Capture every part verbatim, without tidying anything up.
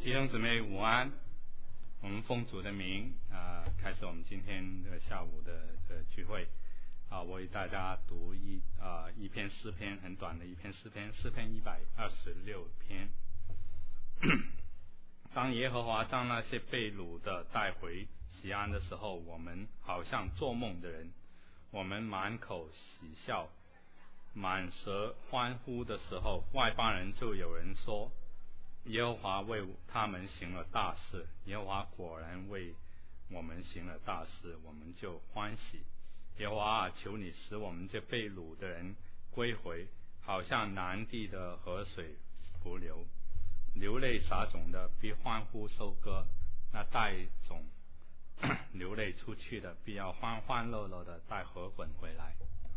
弟兄姊妹午安，我们奉主的名啊、呃，开始我们今天这个下午的这个聚会啊、呃，我为大家读一啊、呃、一篇诗篇，很短的一篇诗篇，诗篇一百二十六篇。当耶和华将那些被掳的带回西安的时候，我们好像做梦的人，我们满口喜笑，满舌欢呼的时候，外邦人就有人说，耶和华为他们行了大事，耶和华果然为我们行了大事，我们就欢喜。耶和华啊，求你使我们这被掳的人归回，好像南地的河水伏流，流泪撒种的必欢呼收割，那带种流泪出去的必要欢欢乐乐的带禾捆回来。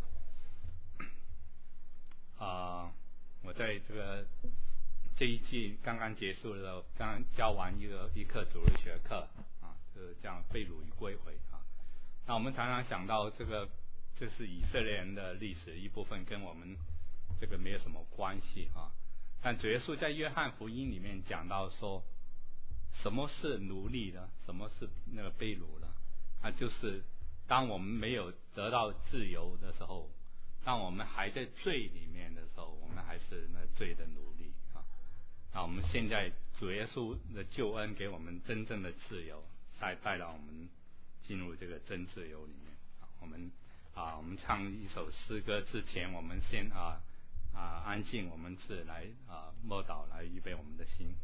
啊、呃，我在这个这一季刚刚结束的时候，刚刚教完一个一课主日学课啊，就是这样被掳与归回啊。那我们常常想到这个，这是以色列人的历史一部分，跟我们这个没有什么关系啊。但主耶稣在约翰福音里面讲到说，什么是奴隶呢？什么是那个被掳呢？那就是当我们没有得到自由的时候，当我们还在罪里面的时候，我们还是那罪的奴隶啊。那我们现在主耶稣的救恩给我们真正的自由，带带到我们进入这个真自由里面。啊、我们啊，我们唱一首诗歌之前，我们先啊啊安静，我们是来啊默祷，来预备我们的心。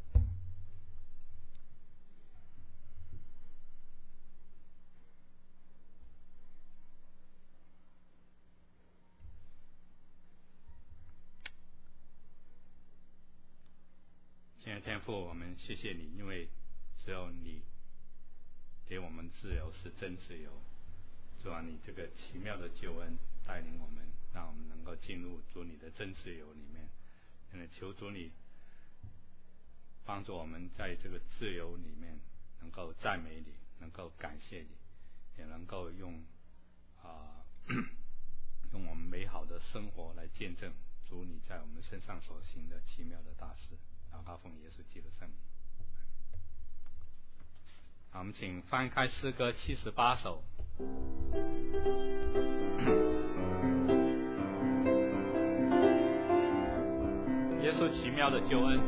亲爱的天父，我们谢谢你，因为只有你给我们自由是真自由。主啊，你这个奇妙的救恩带领我们，让我们能够进入主你的真自由里面。真的求主你帮助我们在这个自由里面能够赞美你，能够感谢你，也能够用啊、呃、用我们美好的生活来见证主你在我们身上所行的奇妙的大事。祷告奉耶稣基督圣名。好，我们请翻开诗歌七十八首。耶稣奇妙的救恩。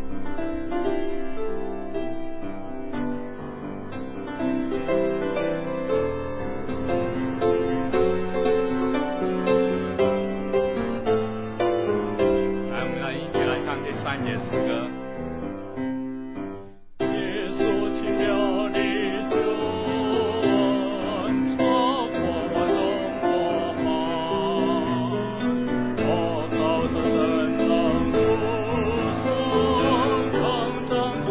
来，我们来一起来唱这三节诗歌。 生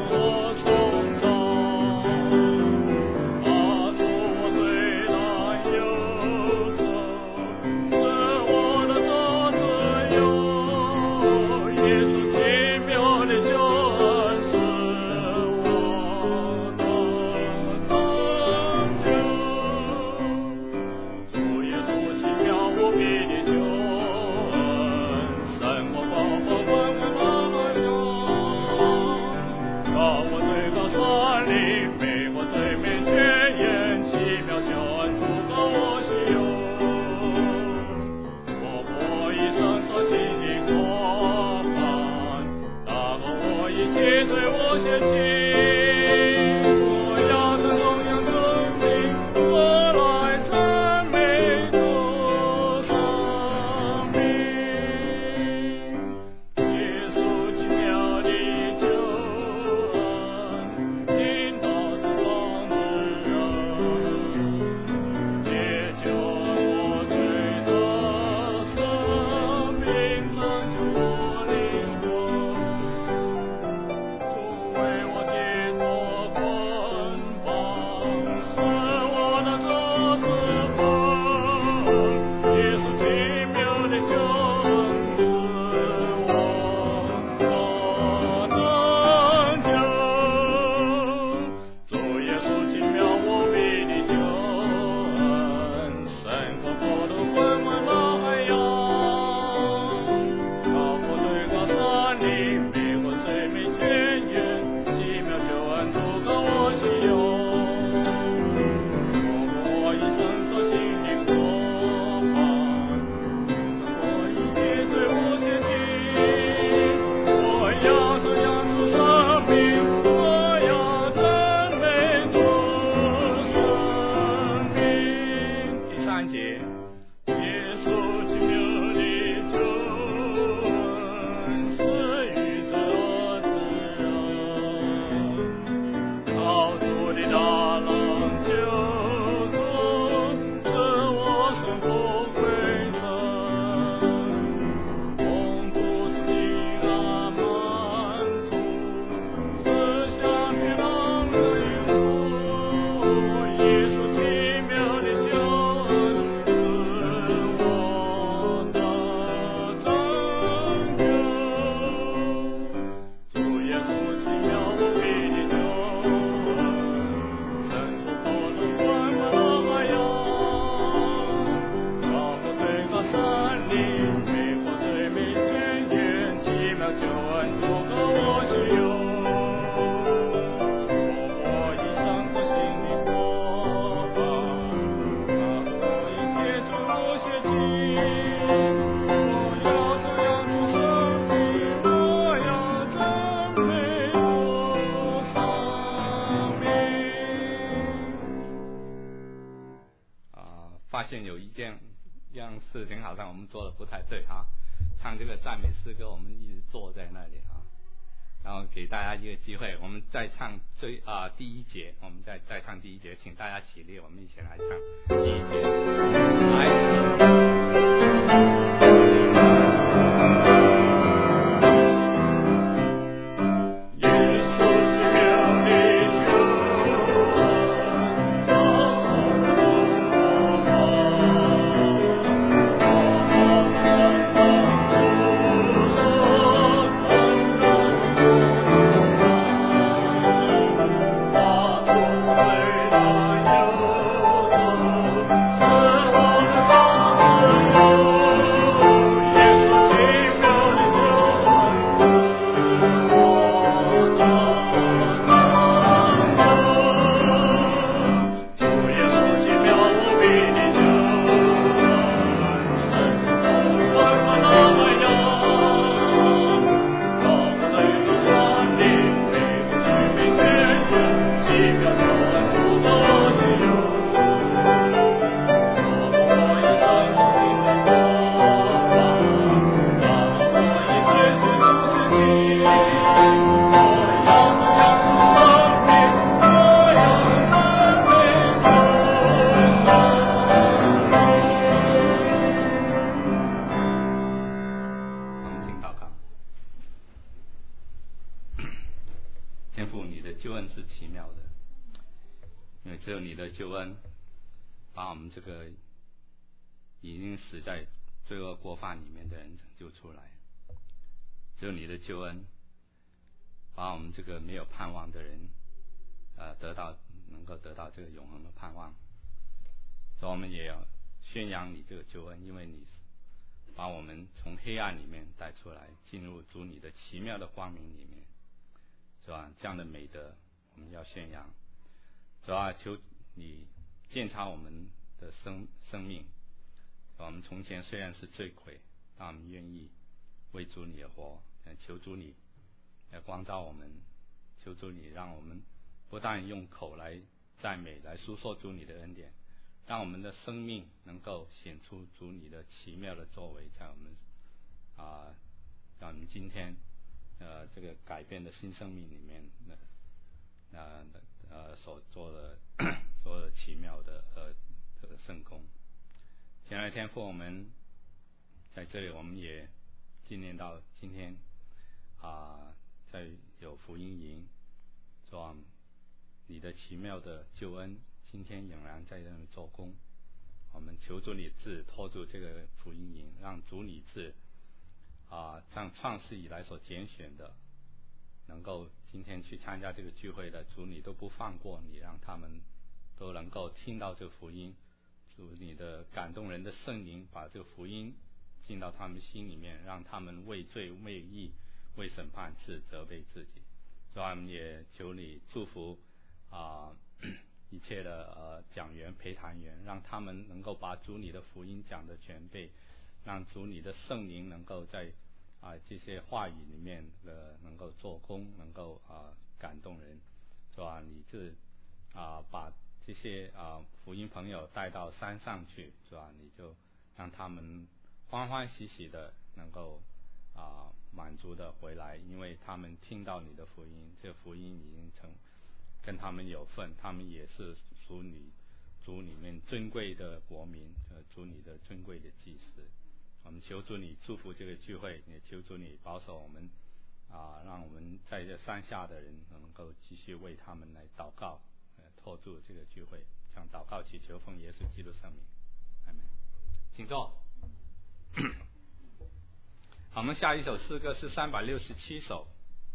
发现有一件样事情好像我们做的不太对啊，唱这个赞美诗歌我们一直坐在那里啊，然后给大家一个机会，我们再唱最啊、呃、第一节，我们再再唱第一节，请大家起立，我们一起来唱第一节，来。只有你的救恩，把我们这个没有盼望的人，呃，得到能够得到这个永恒的盼望。所以我们也要宣扬你这个救恩，因为你把我们从黑暗里面带出来，进入主你的奇妙的光明里面，是吧？这样的美德我们要宣扬。主啊，求你鉴察我们的生生命。我们从前虽然是罪魁，但我们愿意为主你而活。求主你来光照我们，求主你让我们不但用口来赞美，来诉说主你的恩典，让我们的生命能够显出主你的奇妙的作为，在我们啊、呃，在我们今天呃这个改变的新生命里面，呃呃所做的做的奇妙的呃这个圣工。亲爱的天父，我们在这里我们也纪念到今天啊、呃，在有福音营，是吧？你的奇妙的救恩，今天仍然在这里做工。我们求主你治托住这个福音营，让主你治啊，像创世以来所拣选的，能够今天去参加这个聚会的主你都不放过你，让他们都能够听到这个福音。主你的感动人的圣灵把这个福音进到他们心里面，让他们为罪为义为审判自责备自己。所以我们也求你祝福啊、呃、一切的呃讲员陪谈员，让他们能够把主你的福音讲得全备，让主你的圣灵能够在啊、呃、这些话语里面呃能够做工，能够啊、呃、感动人，是吧？你这啊、呃、把这些啊、呃、福音朋友带到山上去，是吧？你就让他们欢欢喜喜的能够啊、呃、满足的回来，因为他们听到你的福音，这个福音已经成跟他们有份，他们也是属你主里面尊贵的国民，呃，主你的尊贵的祭司。我们求主你祝福这个聚会，也求主你保守我们啊、呃，让我们在这山下的人能够继续为他们来祷告，呃，托住这个聚会，向祷告祈求奉耶稣基督圣名，阿们。请坐。好，我们下一首诗歌是三百六十七首，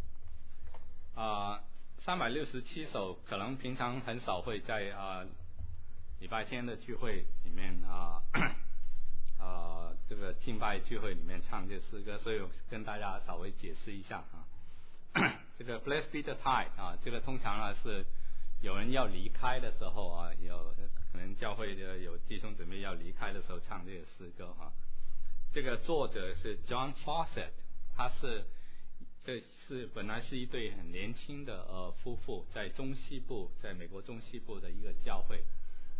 啊、呃，三百六十七首可能平常很少会在啊、呃、礼拜天的聚会里面啊啊、呃呃、这个敬拜聚会里面唱这诗歌，所以我跟大家稍微解释一下啊。这个 Blessed be the tide 啊，这个通常呢是有人要离开的时候啊，有可能教会的有弟兄姊妹要离开的时候唱这个诗歌啊。这个作者是 John Fawcett， 他是这是本来是一对很年轻的呃夫妇，在中西部，在美国中西部的一个教会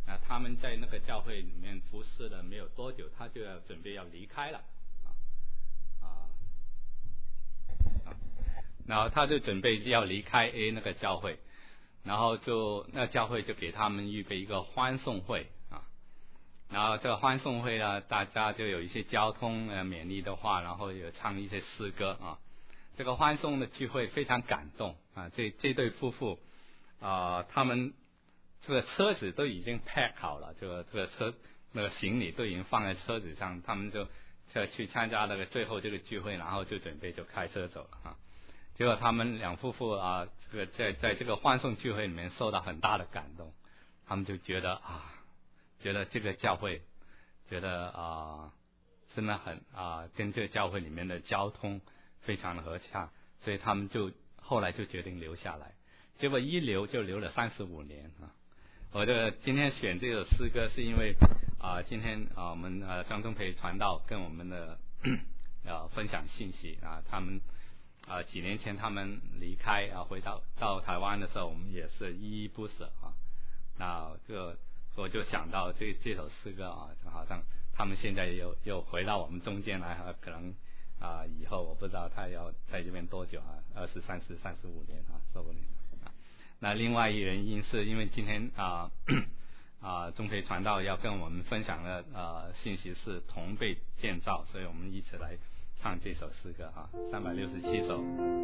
啊，他们在那个教会里面服侍了没有多久，他就要准备要离开了，啊啊啊，然后他就准备要离开 A 那个教会，然后就那教会就给他们预备一个欢送会啊，然后这个欢送会呢，大家就有一些交通呃勉励的话，然后有唱一些诗歌啊。这个欢送的聚会非常感动啊，这这对夫妇啊，他们这个车子都已经 pack 好了，这个这个车那个行李都已经放在车子上，他们就就去参加那个最后这个聚会，然后就准备就开车走了啊。结果他们两夫妇啊，这个在在这个欢送聚会里面受到很大的感动，他们就觉得啊，觉得这个教会，觉得啊，真的很啊，跟这个教会里面的交通非常的合洽，所以他们就后来就决定留下来。结果一留就留了三十五年啊！我这个今天选这首诗歌是因为啊，今天啊我们呃张忠培传道跟我们的呃分享信息啊，他们啊几年前他们离开啊回到到台湾的时候，我们也是依依不舍啊。那这个我就想到这这首诗歌啊，就好像他们现在又又回到我们中间来，可能啊以后我不知道他要在这边多久啊，二十三十三十五年啊，说不定。那另外一原因是因为今天啊啊中培传道要跟我们分享的呃信息是同被建造，所以我们一起来唱这首诗歌啊，三百六十七首。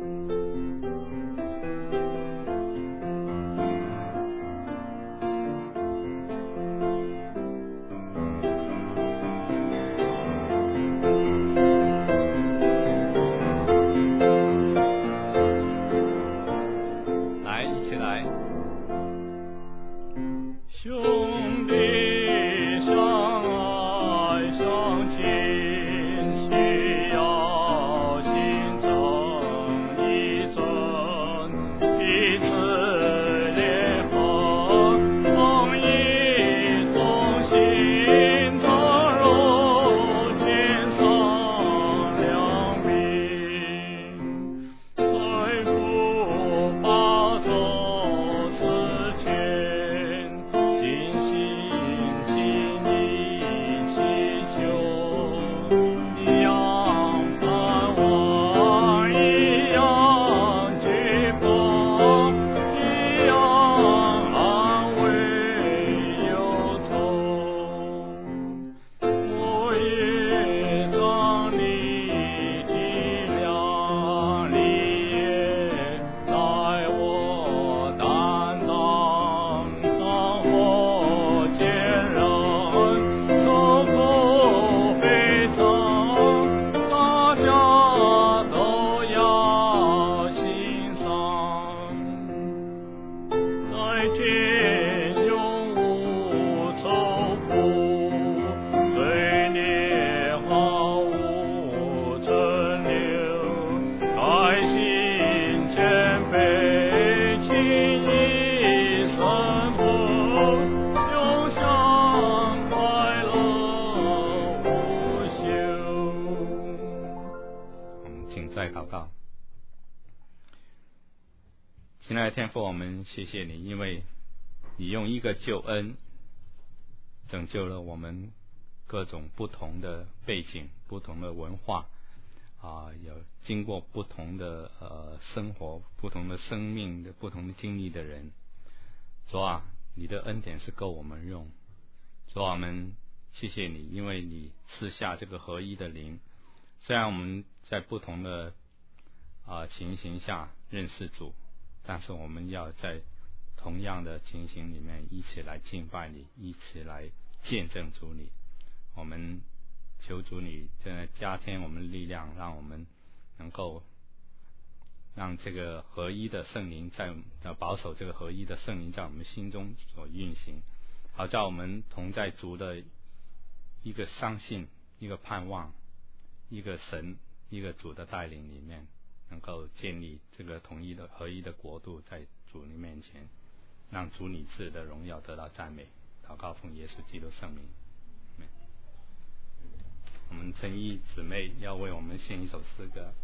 亲爱的天父，我们谢谢你，因为你用一个救恩拯救了我们各种不同的背景、不同的文化啊，有经过不同的呃生活、不同的生命的不同的经历的人。主啊，你的恩典是够我们用。主啊，我们谢谢你，因为你赐下这个合一的灵。虽然我们在不同的啊情形下认识主，但是我们要在同样的情形里面一起来敬拜你，一起来见证主你。我们求主你真的加添我们力量，让我们能够让这个合一的圣灵在保守这个合一的圣灵在我们心中所运行，好叫我们同在主的一个相信、一个盼望、一个神、一个主的带领里面，能够建立这个统一的合一的国度在主你面前，让主你赐的荣耀得到赞美。祷告奉耶稣基督圣名。我们陈毅姊妹要为我们献一首诗歌。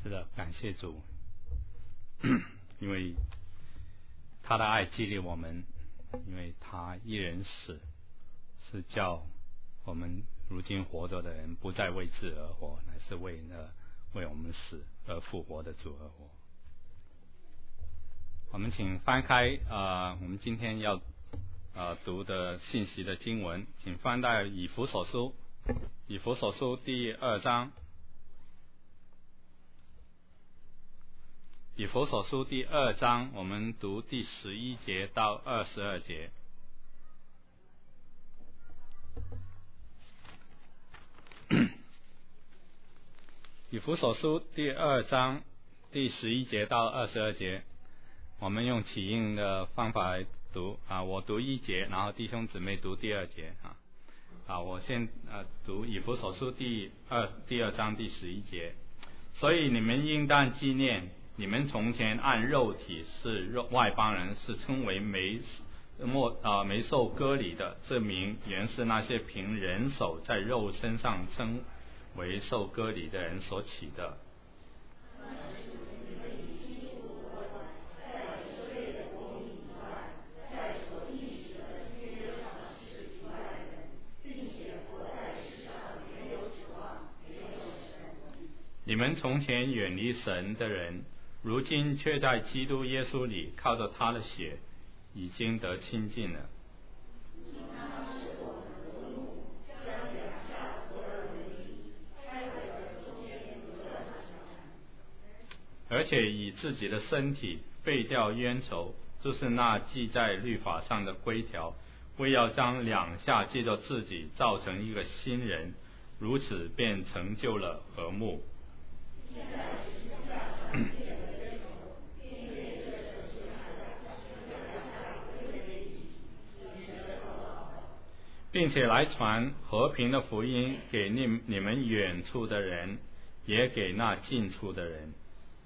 是的，感谢主，因为他的爱激励我们，因为他一人死，是叫我们如今活着的人不再为自而活，乃是为了为我们死而复活的主而活。我们请翻开呃，我们今天要呃读的信息的经文，请翻到以弗所书，以弗所书第二章。以弗所书第二章，我们读第十一节到二十二节。以弗所书第二章第十一节到二十二节，我们用起印的方法来读啊，我读一节，然后弟兄姊妹读第二节啊。啊，我先呃读以弗所书第二第二章第十一节。所以你们应当纪念，你们从前按肉体是肉外邦人，是称为没没啊没受割礼的，这名原是那些凭人手在肉身上称为受割礼的人所起的。你们从前远离神的人，如今却在基督耶稣里靠着他的血已经得亲近了。而且以自己的身体废掉冤仇，就是那记在律法上的规条，为要将两下借着自己造成一个新人，如此便成就了和睦。并且来传和平的福音给你你们远处的人，也给那近处的人。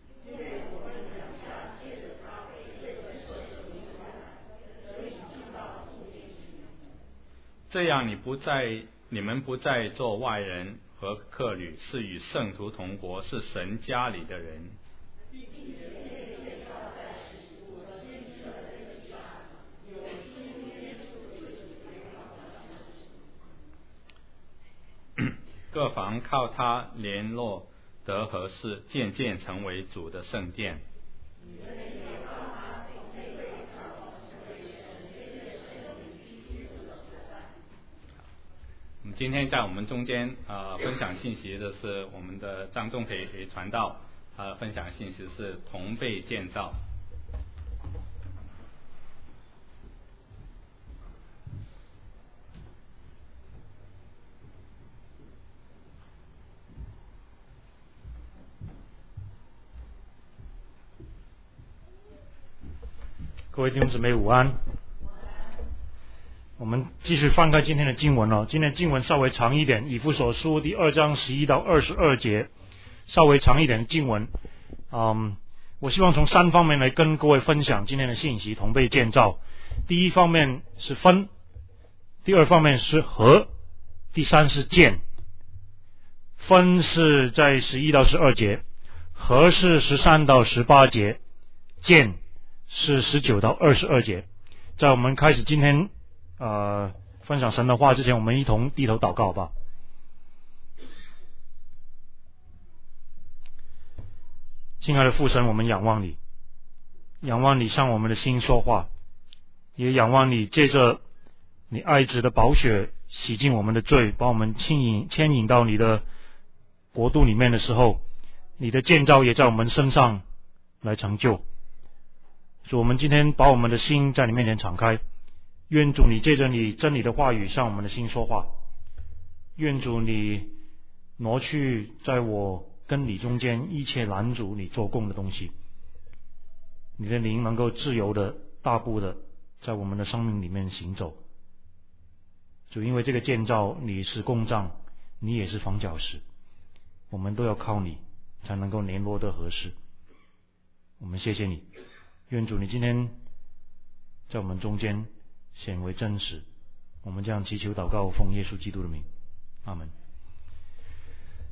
这样你不再你们不再做外人和客旅，是与圣徒同国，是神家里的人。各房靠他联络得合适，渐渐成为主的圣殿。我们今天在我们中间呃分享信息的是我们的张仲培传道，呃分享信息是同被建造。 各位弟兄姊妹午安。我们继续翻开今天的经文哦，今天的经文稍微长一点，以弗所书第二章十一到二十二节，稍微长一点的经文。嗯，我希望从三方面来跟各位分享今天的信息，同被建造。第一方面是分，第二方面是合，第三是建。分是在十一到十二节，合是十三到十八节，建是十九到二十二节。在我们开始今天呃分享神的话之前，我们一同低头祷告吧。亲爱的父神，我们仰望你，仰望你向我们的心说话，也仰望你借着你爱子的宝血洗净我们的罪，把我们牵引牵引到你的国度里面的时候，你的建造也在我们身上来成就。主，我们今天把我们的心在你面前敞开，愿主你借着你真理的话语向我们的心说话，愿主你挪去在我跟你中间一切拦阻你做工的东西，你的灵能够自由的大步的在我们的生命里面行走。主，因为这个建造你是工匠，你也是房角石，我们都要靠你才能够联络得合适。我们谢谢你，愿主你今天在我们中间显为真实。我们这样祈求祷告，奉耶稣基督的名，阿门。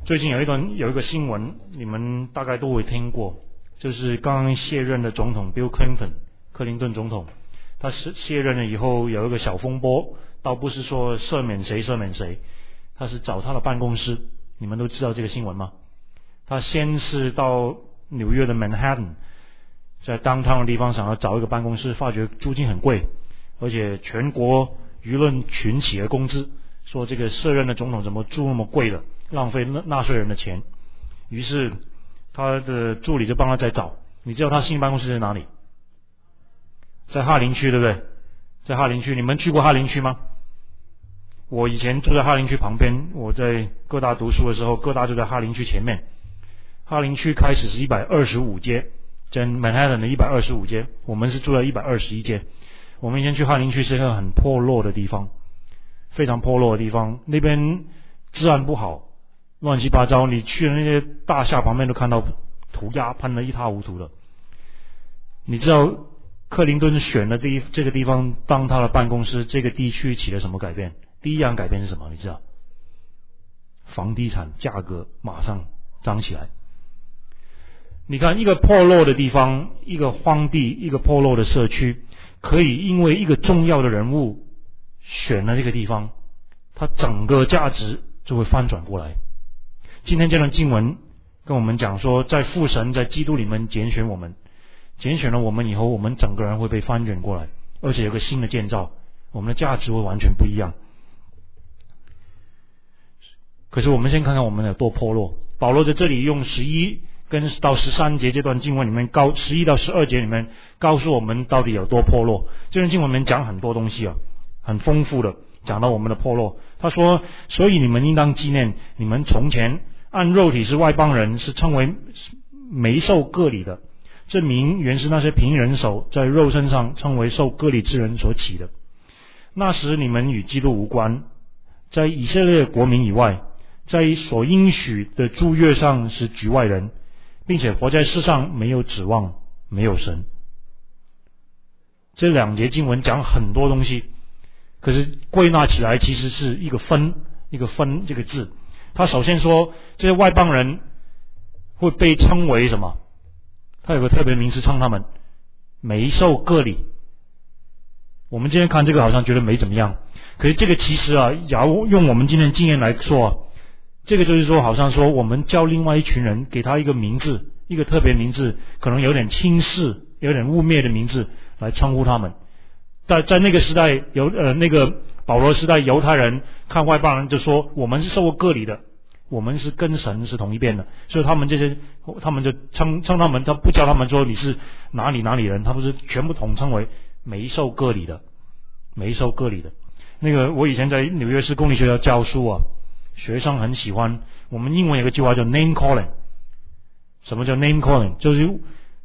最近有一段有一个新闻，你们大概都会听过，就是刚刚卸任的总统 Bill Clinton 克林顿总统，他是卸任了以后有一个小风波，倒不是说赦免谁赦免谁，他是找他的办公室，你们都知道这个新闻吗？他先是到纽约的 Manhattan， 在 downtown 的地方想要找一个办公室，发觉租金很贵，而且全国舆论群起而攻之，说这个卸任的总统怎么住那么贵的，浪费纳税人的钱。于是他的助理就帮他在找。你知道他新办公室在哪里？在哈林区，对不对？在哈林区，你们去过哈林区吗？我以前住在哈林区旁边，我在哥大读书的时候，哥大就在哈林区前面。哈林区开始是一百二十五街，在 Manhattan 的一百二十五街，我们是住在一百二十一街。我们以前去哈林区是一个很破落的地方，非常破落的地方，那边治安不好，乱七八糟，你去的那些大厦旁边都看到涂鸦喷得一塌糊涂的。你知道克林顿选的地这个地方当他的办公室，这个地区起了什么改变？第一样改变是什么？你知道？房地产价格马上涨起来。你看一个破落的地方，一个荒地，一个破落的社区，可以因为一个重要的人物选了这个地方，它整个价值就会翻转过来。今天这段经文跟我们讲说，在父神在基督里面拣选我们，拣选了我们以后，我们整个人会被翻转过来，而且有个新的建造，我们的价值会完全不一样。可是我们先看看我们有多破落。保罗在这里用十一跟到十三节这段经文里面，告十一到十二节里面告诉我们到底有多破落。这段经文里面讲很多东西啊，很丰富的讲到我们的破落。他说，所以你们应当纪念，你们从前按肉体是外邦人，是称为没受割礼的，这名原是那些凭人手在肉身上称为受割礼之人所起的。那时你们与基督无关，在以色列国民以外，在所应许的诸约上是局外人，并且活在世上没有指望，没有神。这两节经文讲很多东西，可是归纳起来其实是一个分，一个分这个字。他首先说这些外邦人会被称为什么？他有个特别名词称他们没受割礼。我们今天看这个好像觉得没怎么样，可是这个其实啊，假如用我们今天的经验来说啊，这个就是说好像说我们叫另外一群人给他一个名字，一个特别名字，可能有点轻视有点污蔑的名字来称呼他们。在在那个时代犹呃那个保罗时代，犹太人看外邦人就说我们是受过割礼的，我们是跟神是同一边的，所以他们这些他们就称称他们，他不叫他们说你是哪里哪里人，他们是全部统称为没受割礼的，没受割礼的。那个我以前在纽约市公立学校教书啊，学生很喜欢，我们英文有个句话叫 name calling。 什么叫 name calling？ 就是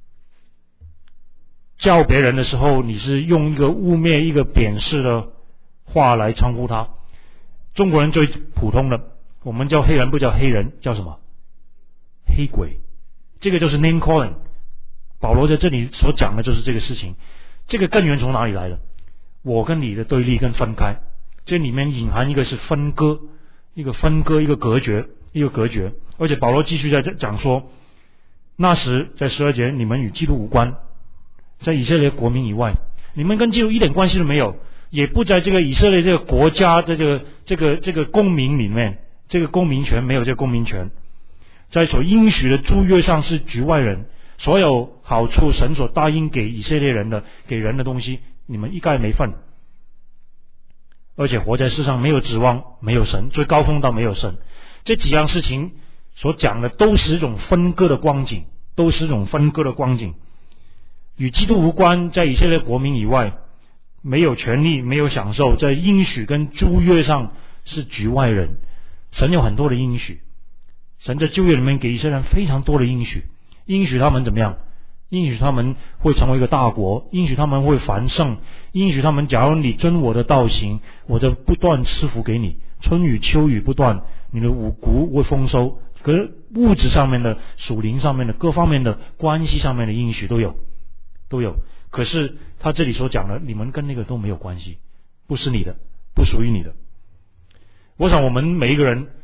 叫别人的时候，你是用一个污蔑一个贬视的话来称呼他。中国人最普通的，我们叫黑人不叫黑人，叫什么？黑鬼。这个就是 name calling。 保罗在这里所讲的就是这个事情。这个根源从哪里来的？我跟你的对立跟分开，这里面隐含一个是分割，一个分割，一个隔绝，一个隔绝。而且保罗继续在这讲说，那时在十二节，你们与基督无关，在以色列国民以外，你们跟基督一点关系都没有，也不在这个以色列这个国家的这个这个这个公民里面，这个公民权没有这个公民权，在所应许的诸约上是局外人，所有好处神所答应给以色列人的给人的东西，你们一概没份，而且活在世上没有指望，没有神，最高峰到没有神。这几样事情所讲的都是一种分割的光景，都是一种分割的光景，与基督无关，在以色列国民以外，没有权利，没有享受，在应许跟诸约上是局外人。神有很多的应许，神在旧约里面给以色列人非常多的应许，应许他们怎么样？应许他们会成为一个大国，应许他们会繁盛，应许他们假如你遵我的道行，我就不断赐福给你，春雨秋雨不断，你的五谷会丰收。可是物质上面的、属灵上面的、各方面的、关系上面的应许都有，都有。可是他这里所讲的，你们跟那个都没有关系，不是你的，不属于你的。我想我们每一个人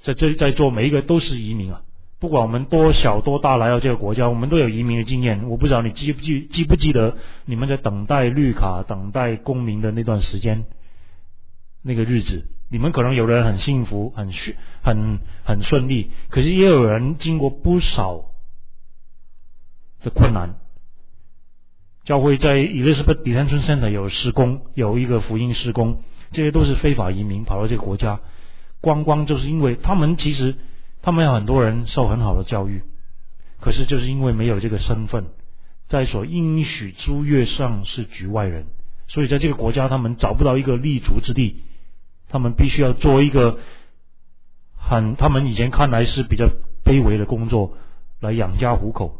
在这在座每一个都是移民啊，不管我们多小多大来到这个国家，我们都有移民的经验。我不知道你记不记记不记得你们在等待绿卡、等待公民的那段时间，那个日子，你们可能有的人很幸福、很很很顺利，可是也有人经过不少的困难。教会在 Elizabeth Detention Center 有施工，有一个福音施工，这些都是非法移民跑到这个国家。光光就是因为他们其实他们有很多人受很好的教育，可是就是因为没有这个身份，在所应许诸约上是局外人，所以在这个国家他们找不到一个立足之地，他们必须要做一个很他们以前看来是比较卑微的工作来养家糊口。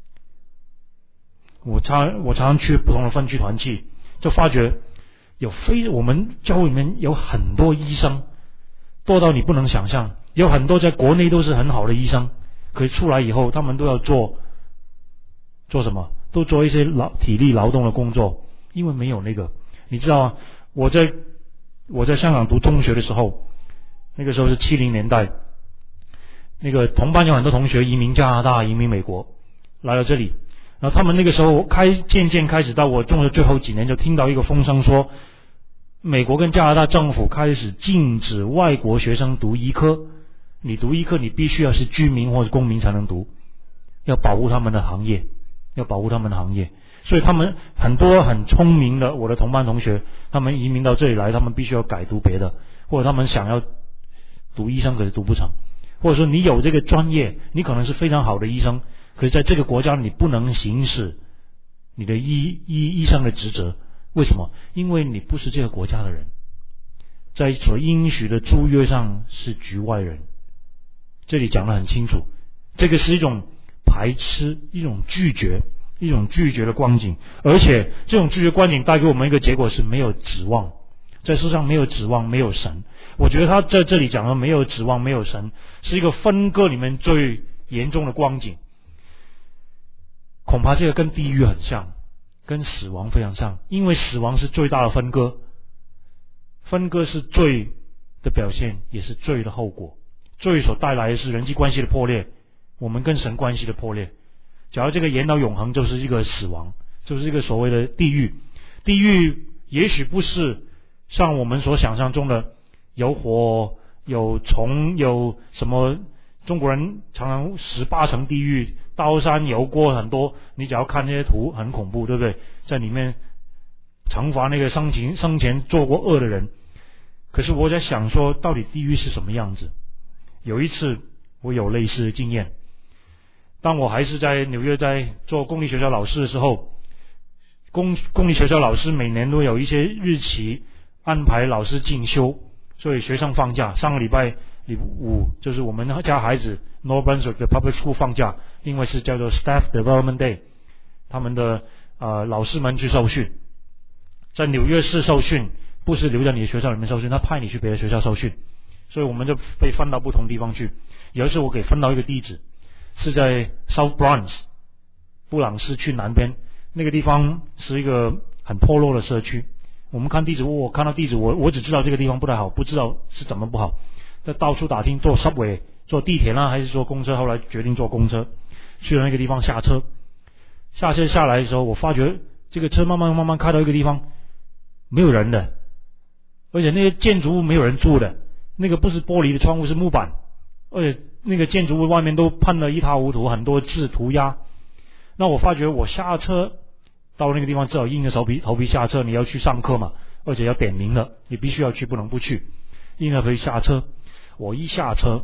我常我常常去不同的分区团契，就发觉有非我们教会里面有很多医生，多到你不能想象，有很多在国内都是很好的医生，可是出来以后他们都要做做什么？都做一些劳体力劳动的工作，因为没有那个。你知道啊，我在我在香港读中学的时候，那个时候是七零年代，那个同班有很多同学移民加拿大、移民美国来到这里。然后他们那个时候开渐渐开始到我中学最后几年，就听到一个风声说，美国跟加拿大政府开始禁止外国学生读医科，你读医科你必须要是居民或者公民才能读，要保护他们的行业，要保护他们的行业。所以他们很多很聪明的我的同班同学，他们移民到这里来，他们必须要改读别的，或者他们想要读医生可是读不成，或者说你有这个专业，你可能是非常好的医生，可是在这个国家你不能行使你的医医医生的职责。为什么？因为你不是这个国家的人，在所应许的租约上是局外人。这里讲得很清楚，这个是一种排斥，一种拒绝，一种拒绝的光景。而且这种拒绝光景带给我们一个结果是没有指望，在世上没有指望，没有神。我觉得他在这里讲的没有指望，没有神，是一个分割里面最严重的光景。恐怕这个跟地狱很像，跟死亡非常像，因为死亡是最大的分割，分割是罪的表现，也是罪的后果。罪所带来的是人际关系的破裂，我们跟神关系的破裂。假如这个延到永恒，就是一个死亡，就是一个所谓的地狱。地狱也许不是像我们所想象中的有火、有虫、有什么，中国人常常十八层地狱，刀山油锅很多，你只要看那些图很恐怖，对不对？在里面惩罚那个生前生前做过恶的人。可是我在想说，到底地狱是什么样子？有一次我有类似的经验，当我还是在纽约在做公立学校老师的时候，公公立学校老师每年都有一些日期安排老师进修，所以学生放假，上个礼拜礼五就是我们家孩子 North Brunswick 的 Public School 放假，另外是叫做 Staff Development Day， 他们的呃老师们去受训，在纽约市受训，不是留在你的学校里面受训，他派你去别的学校受训，所以我们就被分到不同地方去。有一次我给分到一个地址，是在 South Bronx 布朗斯区南边，那个地方是一个很破落的社区。我们看地址，我看到地址，我我只知道这个地方不太好，不知道是怎么不好。在到处打听，坐 subway 坐地铁啦，还是坐公车，后来决定坐公车，去了那个地方下车。下车下来的时候，我发觉这个车慢慢慢慢开到一个地方，没有人的，而且那些建筑物没有人住的，那个不是玻璃的窗户，是木板，而且那个建筑物外面都喷得一塌糊涂，很多字涂鸦。那我发觉我下车到那个地方，只好硬着头皮头皮下车，你要去上课嘛，而且要点名了，你必须要去，不能不去，硬着头皮下车。我一下车，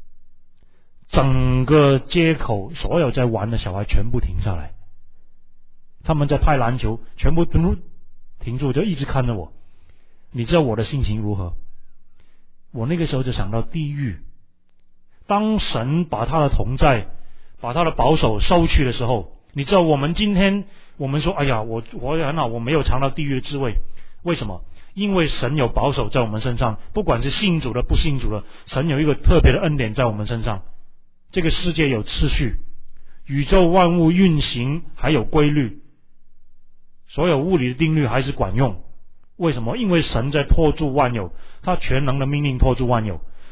整个街口所有在玩的小孩全部停下来，他们在拍篮球，全部停住，就一直看着我。你知道我的心情如何？我那个时候就想到地狱。当神把他的同在，把他的保守收去的时候，你知道我们今天我们说，哎呀，我我很好，我没有尝到地狱的滋味。为什么？因为神有保守在我们身上，不管是信主的不信主的，神有一个特别的恩典在我们身上。这个世界有秩序，宇宙万物运行还有规律，所有物理的定律还是管用。为什么？因为神在托住万有，他全能的命令托住万有。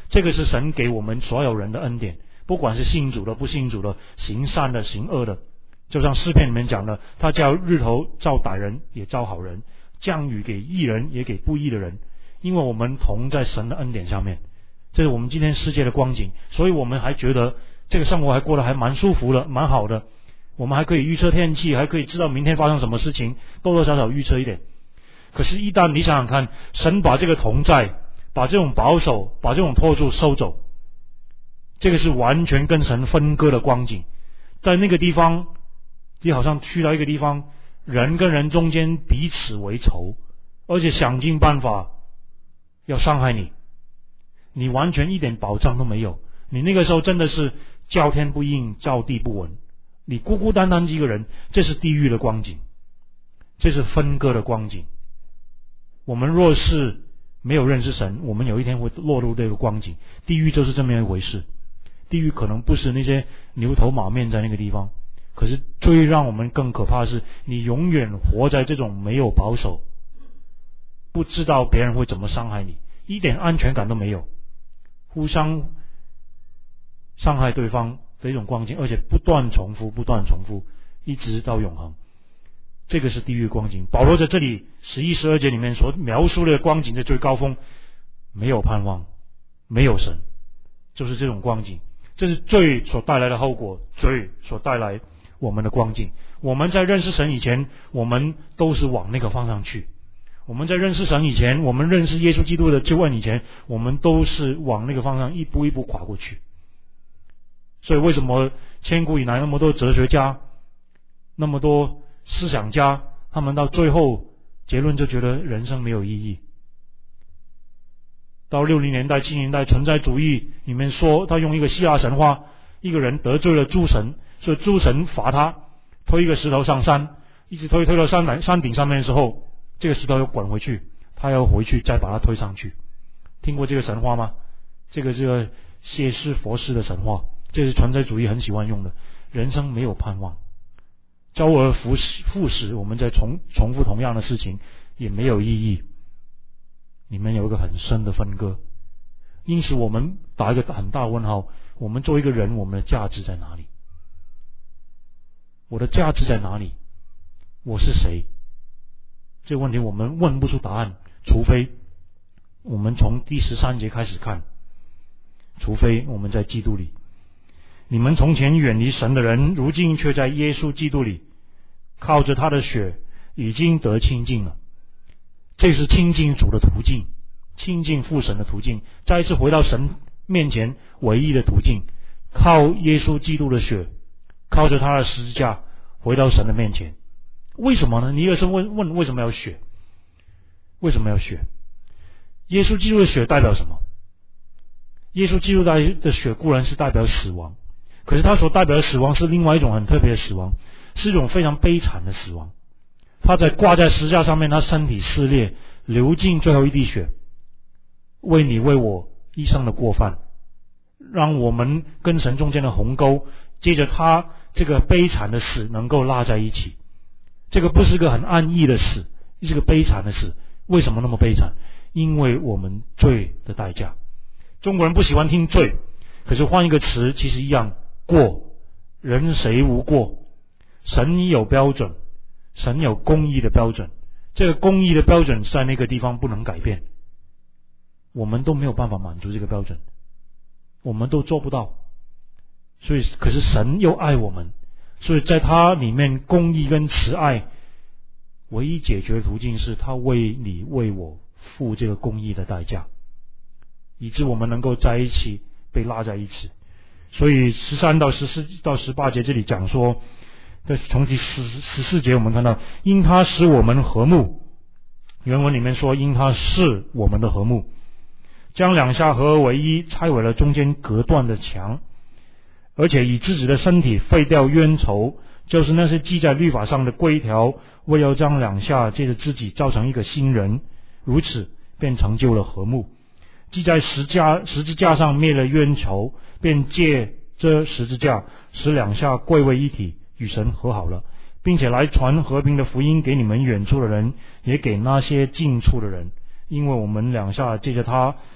这个是神给我们所有人的恩典，不管是信主的不信主的，行善的行恶的，就像诗篇里面讲的，他叫日头照歹人也照好人，降雨给义人也给不义的人，因为我们同在神的恩典下面。这是我们今天世界的光景，所以我们还觉得这个生活还过得还蛮舒服的，蛮好的。我们还可以预测天气，还可以知道明天发生什么事情，多多少少预测一点。可是一旦你想想看，神把这个同在，把这种保守，把这种托住收走，这个是完全跟神分割的光景。在那个地方，你好像去到一个地方，人跟人中间彼此为仇，而且想尽办法要伤害你，你完全一点保障都没有。你那个时候真的是叫天不应，叫地不闻，你孤孤单单一个人，这是地狱的光景，这是分割的光景。我们若是没有认识神，我们有一天会落入这个光景。地狱就是这么一回事。地狱可能不是那些牛头马面在那个地方，可是最让我们更可怕的是，你永远活在这种没有保守，不知道别人会怎么伤害你，一点安全感都没有，互相伤害对方的一种光景，而且不断重复不断重复，一直到永恒。这个是地狱光景。保罗在这里十一十二节里面所描述的光景的最高峰，没有盼望，没有神，就是这种光景。这是罪所带来的后果，罪所带来我们的光景。我们在认识神以前，我们都是往那个方向去。我们在认识神以前，我们认识耶稣基督的救恩以前，我们都是往那个方向一步一步跨过去。所以为什么千古以来那么多哲学家，那么多思想家，他们到最后结论就觉得人生没有意义。到六零年代七零年代存在主义里面说，他用一个希腊神话，一个人得罪了诸神，所以诸神罚他推一个石头上山，一直推推到山顶山顶上面的时候，这个石头又滚回去，他要回去再把它推上去。听过这个神话吗？这个这个谢氏佛氏的神话，这是存在主义很喜欢用的。人生没有盼望，周而复始，复始我们在重重复同样的事情，也没有意义。里面有一个很深的分割，因此我们打一个很大问号，我们作为一个人，我们的价值在哪里？我的价值在哪里？我是谁？这个问题我们问不出答案，除非我们从第十三节开始看，除非我们在基督里。你们从前远离神的人，如今却在耶稣基督里，靠着他的血已经得清净了。这是亲近主的途径，亲近父神的途径，再一次回到神面前唯一的途径，靠耶稣基督的血，靠着他的十字架回到神的面前。为什么呢？你有时候问问为什么要血？为什么要血？耶稣基督的血代表什么？耶稣基督的血固然是代表死亡，可是他所代表的死亡是另外一种很特别的死亡，是一种非常悲惨的死亡。他在挂在十字架上面，他身体撕裂，流尽最后一滴血，为你为我一生的过犯，让我们跟神中间的鸿沟，接着他这个悲惨的死能够拉在一起。这个不是个很安逸的死，是个悲惨的死。为什么那么悲惨？因为我们罪的代价。中国人不喜欢听罪，可是换一个词其实一样，过。人谁无过？神有标准，神有公义的标准，这个公义的标准在那个地方不能改变，我们都没有办法满足这个标准，我们都做不到。所以可是神又爱我们，所以在他里面公义跟慈爱唯一解决的途径是他为你为我付这个公义的代价，以致我们能够在一起，被拉在一起。所以十三到十四到十八节这里讲说，从第十十四节我们看到，因他使我们和睦，原文里面说因他是我们的和睦，将两下合而为一，拆毁了中间隔断的墙，而且以自己的身体废掉冤仇，就是那些记在律法上的规条，为要将两下借着自己造成一个新人，如此便成就了和睦。记在十架十字架上灭了冤仇，便借这十字架使两下归为一体，与神和好了，并且来传和平的福音给你们远处的人，也给那些近处的人。因为我们两下借着他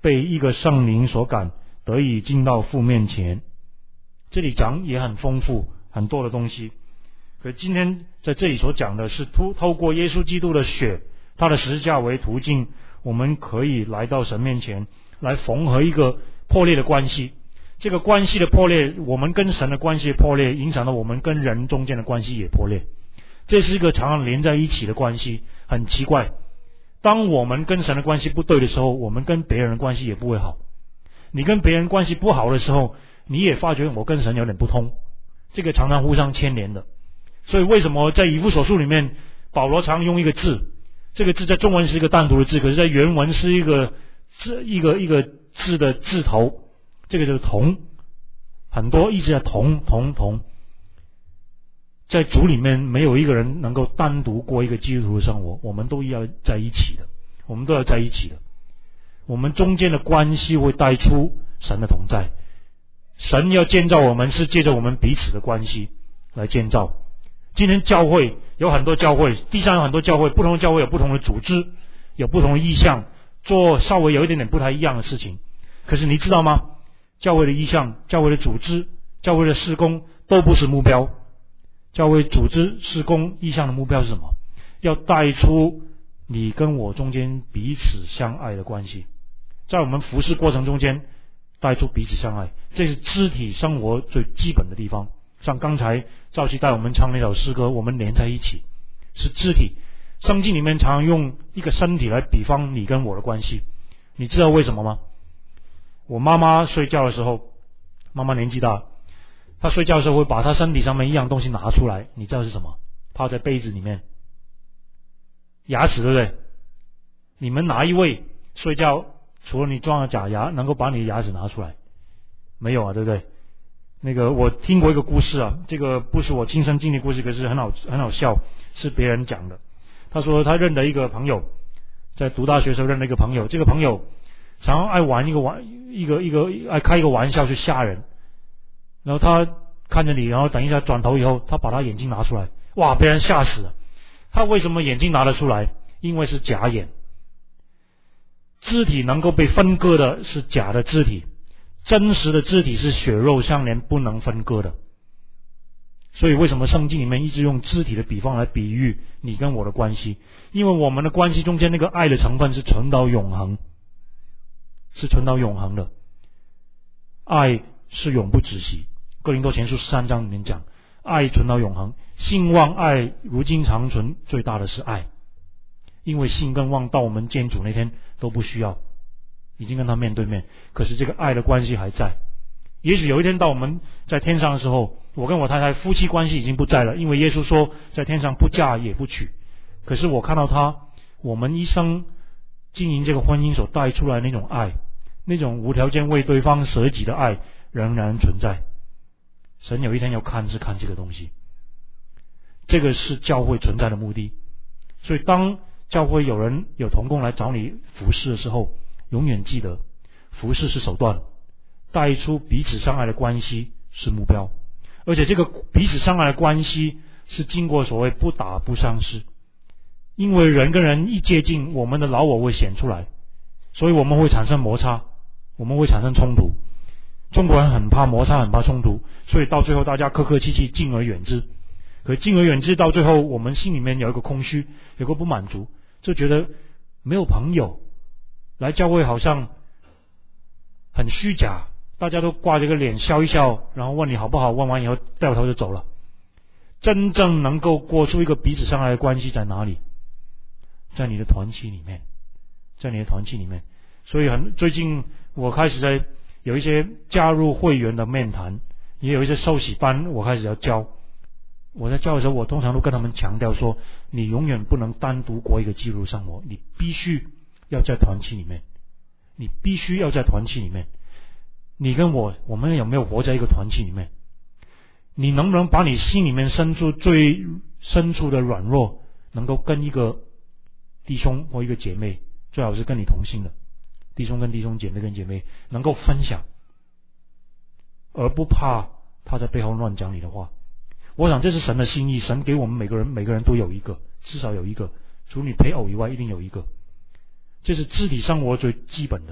被一个圣灵所感，得以进到父面前。这里讲也很丰富，很多的东西。可今天在这里所讲的是透透过耶稣基督的血，他的十字架为途径，我们可以来到神面前，来缝合一个破裂的关系。这个关系的破裂，我们跟神的关系的破裂，影响到我们跟人中间的关系也破裂。这是一个常常连在一起的关系，很奇怪。当我们跟神的关系不对的时候，我们跟别人的关系也不会好。你跟别人关系不好的时候，你也发觉我跟神有点不通，这个常常互相牵连的。所以为什么在以弗所书里面，保罗常用一个字，这个字在中文是一个单独的字，可是在原文是一个字一个一个字的字头，这个就是同，很多一直在同同同。在主里面没有一个人能够单独过一个基督徒的生活，我们都要在一起的，我们都要在一起的。我们中间的关系会带出神的同在。神要建造我们是借着我们彼此的关系来建造。今天教会有很多教会，地上有很多教会，不同的教会有不同的组织，有不同的意向，做稍微有一点点不太一样的事情。可是你知道吗？教会的意向、教会的组织、教会的事工都不是目标。教会组织事工意向的目标是什么？要带出你跟我中间彼此相爱的关系，在我们服事过程中间带出彼此相爱，这是肢体生活最基本的地方。像刚才赵琪带我们唱那首诗歌，我们连在一起是肢体。圣经里面常常用一个身体来比方你跟我的关系，你知道为什么吗？我妈妈睡觉的时候，妈妈年纪大，她睡觉的时候会把她身体上面一样东西拿出来，你知道是什么？泡在被子里面，牙齿，对不对？你们哪一位睡觉除了你装了假牙能够把你的牙齿拿出来？没有啊，对不对？那个我听过一个故事啊，这个不是我亲身经历故事，可是很好很好笑，是别人讲的。他说他认得一个朋友，在读大学时候认得一个朋友，这个朋友常常爱玩一个玩一个一个爱开一个玩笑去吓人，然后他看着你，然后等一下转头以后，他把他眼睛拿出来，哇，被人吓死了。他为什么眼睛拿得出来？因为是假眼。肢体能够被分割的是假的肢体，真实的肢体是血肉相连不能分割的。所以为什么圣经里面一直用肢体的比方来比喻你跟我的关系？因为我们的关系中间那个爱的成分是存到永恒，是存到永恒的。爱是永不止息，哥林多前书十三章里面讲，爱存到永恒。信望爱如今长存，最大的是爱。因为信跟望到我们见主那天都不需要，已经跟他面对面，可是这个爱的关系还在。也许有一天到我们在天上的时候，我跟我太太夫妻关系已经不在了，因为耶稣说在天上不嫁也不娶。可是我看到他，我们一生经营这个婚姻所带出来那种爱，那种无条件为对方舍己的爱仍然存在。神有一天要看是看这个东西，这个是教会存在的目的。所以当教会有人有同工来找你服侍的时候，永远记得服侍是手段，带出彼此相爱的关系是目标。而且这个彼此相爱的关系是经过所谓不打不相识，因为人跟人一接近，我们的老我会显出来，所以我们会产生摩擦，我们会产生冲突。中国人很怕摩擦，很怕冲突，所以到最后大家客客气气，敬而远之。可敬而远之到最后，我们心里面有一个空虚，有个不满足，就觉得没有朋友，来教会好像很虚假，大家都挂着个脸笑一笑，然后问你好不好，问完以后掉头就走了。真正能够过出一个彼此相爱的关系在哪里？在你的团契里面，在你的团契里面。所以很最近我开始在有一些加入会员的面谈，也有一些受洗班我开始要教。我在教的时候，我通常都跟他们强调说，你永远不能单独过一个基督生活，你必须要在团契里面，你必须要在团契里面。你跟我，我们有没有活在一个团契里面？你能不能把你心里面深处最深处的软弱，能够跟一个弟兄或一个姐妹，最好是跟你同心的弟兄跟弟兄，姐妹跟姐妹，能够分享，而不怕他在背后乱讲你的话。我想这是神的心意，神给我们每个人每个人都有一个，至少有一个，除你配偶以外一定有一个。这是肢体生活最基本的。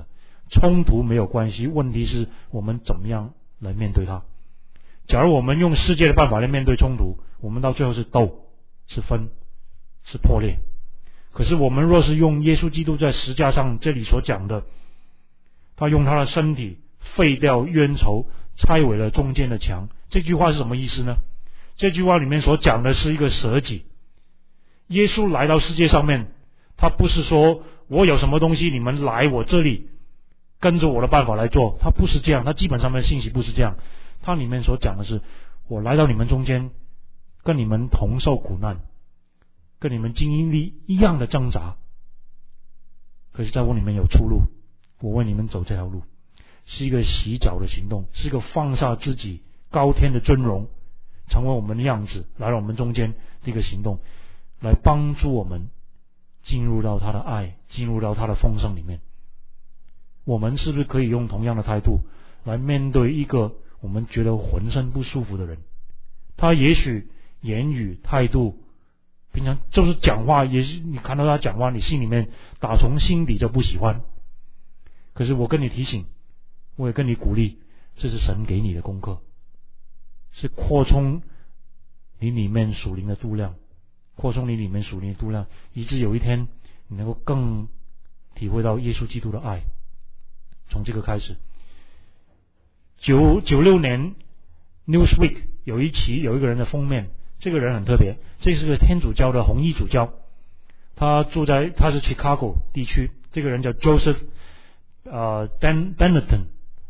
冲突没有关系，问题是我们怎么样来面对它。假如我们用世界的办法来面对冲突，我们到最后是斗，是分，是破裂。可是我们若是用耶稣基督在十字架上这里所讲的，他用他的身体废掉冤仇，拆毁了中间的墙，这句话是什么意思呢？这句话里面所讲的是一个舍己。耶稣来到世界上面，他不是说我有什么东西你们来我这里跟着我的办法来做，他不是这样，他基本上面的信息不是这样。他里面所讲的是，我来到你们中间，跟你们同受苦难，跟你们经历一样的挣扎，可是在我里面有出路，我为你们走这条路，是一个洗脚的行动，是一个放下自己高天的尊荣，成为我们的样子，来到我们中间的一个行动，来帮助我们进入到他的爱，进入到他的丰盛里面。我们是不是可以用同样的态度来面对一个我们觉得浑身不舒服的人？他也许言语态度平常就是讲话，也是你看到他讲话，你心里面打从心底就不喜欢。可是我跟你提醒，我也跟你鼓励，这是神给你的功课，是扩充你里面属灵的度量，扩充你里面属灵的度量，以致有一天你能够更体会到耶稣基督的爱。从这个开始，九九六年 Newsweek 有一期有一个人的封面，这个人很特别，这是个天主教的红衣主教，他住在他是 Chicago 地区，这个人叫 Joseph 呃 Ben Benedict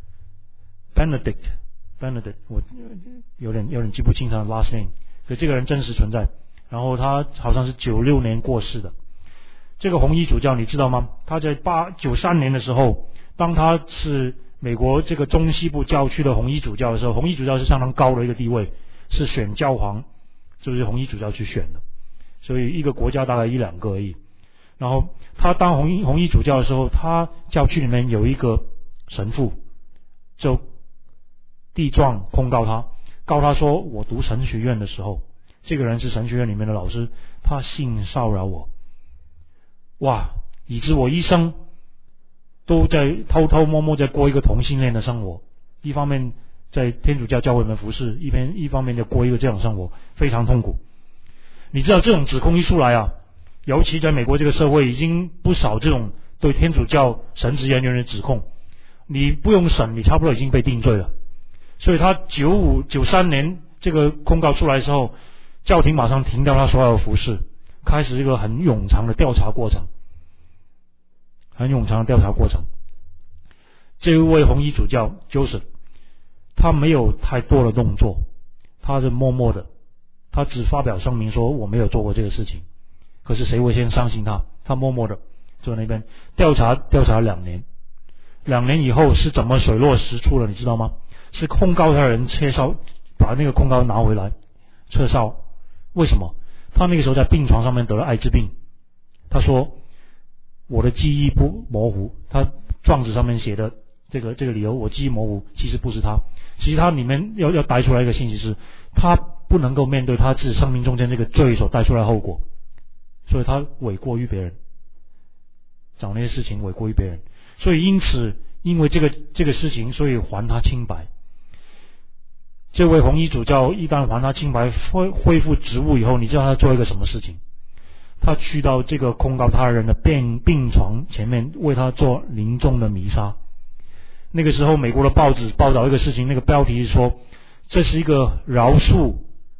Benedict Benedict 我有点有点记不清他的 last name， 所以这个人真实存在。然后他好像是九六年过世的。这个红衣主教你知道吗？他在八九三年的时候，当他是美国这个中西部教区的红衣主教的时候，红衣主教是相当高的一个地位，是选教皇，就是红衣主教去选的，所以一个国家大概一两个而已。然后他当红衣红衣主教的时候，他教区里面有一个神父就递状控告他，告他说我读神学院的时候，这个人是神学院里面的老师，他性骚扰我，哇，以致我一生都在偷偷摸摸在过一个同性恋的生活，一方面在天主教教会里面服侍，一边一方面就过一个这种生活，非常痛苦。你知道这种指控一出来啊，尤其在美国这个社会，已经不少这种对天主教神职人员的指控，你不用审，你差不多已经被定罪了。所以他九五九三年这个控告出来的时候，教廷马上停掉他所有的服侍，开始一个很冗长的调查过程，很冗长的调查过程。这一位红衣主教 Joseph， 他没有太多的动作，他是默默的，他只发表声明说我没有做过这个事情。可是谁会先相信他？他默默的坐在那边调查调查两年，两年以后是怎么水落石出了，你知道吗？是控告他的人撤销，把那个控告拿回来撤销。为什么？他那个时候在病床上面得了艾滋病，他说我的记忆不模糊，他状纸上面写的这个这个理由我记忆模糊，其实不是他，其实他里面要要带出来一个信息是，他不能够面对他自己生命中间这个罪所带出来的后果，所以他诿过于别人，讲那些事情诿过于别人，所以因此因为这个这个事情，所以还他清白。这位红衣主教一旦还他清白，恢恢复职务以后，你知道他做一个什么事情？他去到这个控告他人的病病床前面，为他做临终的弥撒。那个时候美国的报纸报道一个事情，那个标题是说这是一个饶恕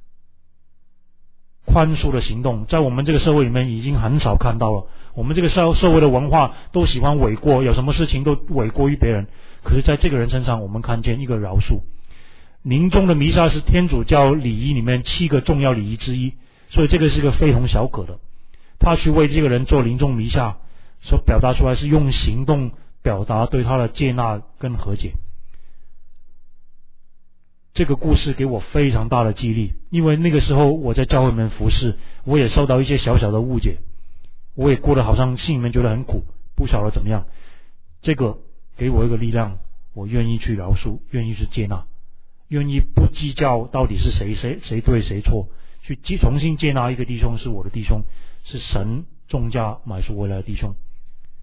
宽恕的行动，在我们这个社会里面已经很少看到了。我们这个社社会的文化都喜欢诿过，有什么事情都诿过于别人，可是在这个人身上我们看见一个饶恕。临终的弥撒是天主教礼仪里面七个重要礼仪之一，所以这个是个非同小可的。他去为这个人做临终弥撒，所表达出来是用行动表达对他的接纳跟和解。这个故事给我非常大的激励，因为那个时候我在教会里面服侍，我也受到一些小小的误解，我也过得好像心里面觉得很苦，不晓得怎么样。这个给我一个力量，我愿意去饶恕，愿意去接纳，愿意不计较到底是谁谁谁对谁错，去接重新接纳一个弟兄是我的弟兄，是神重价买赎回来的弟兄。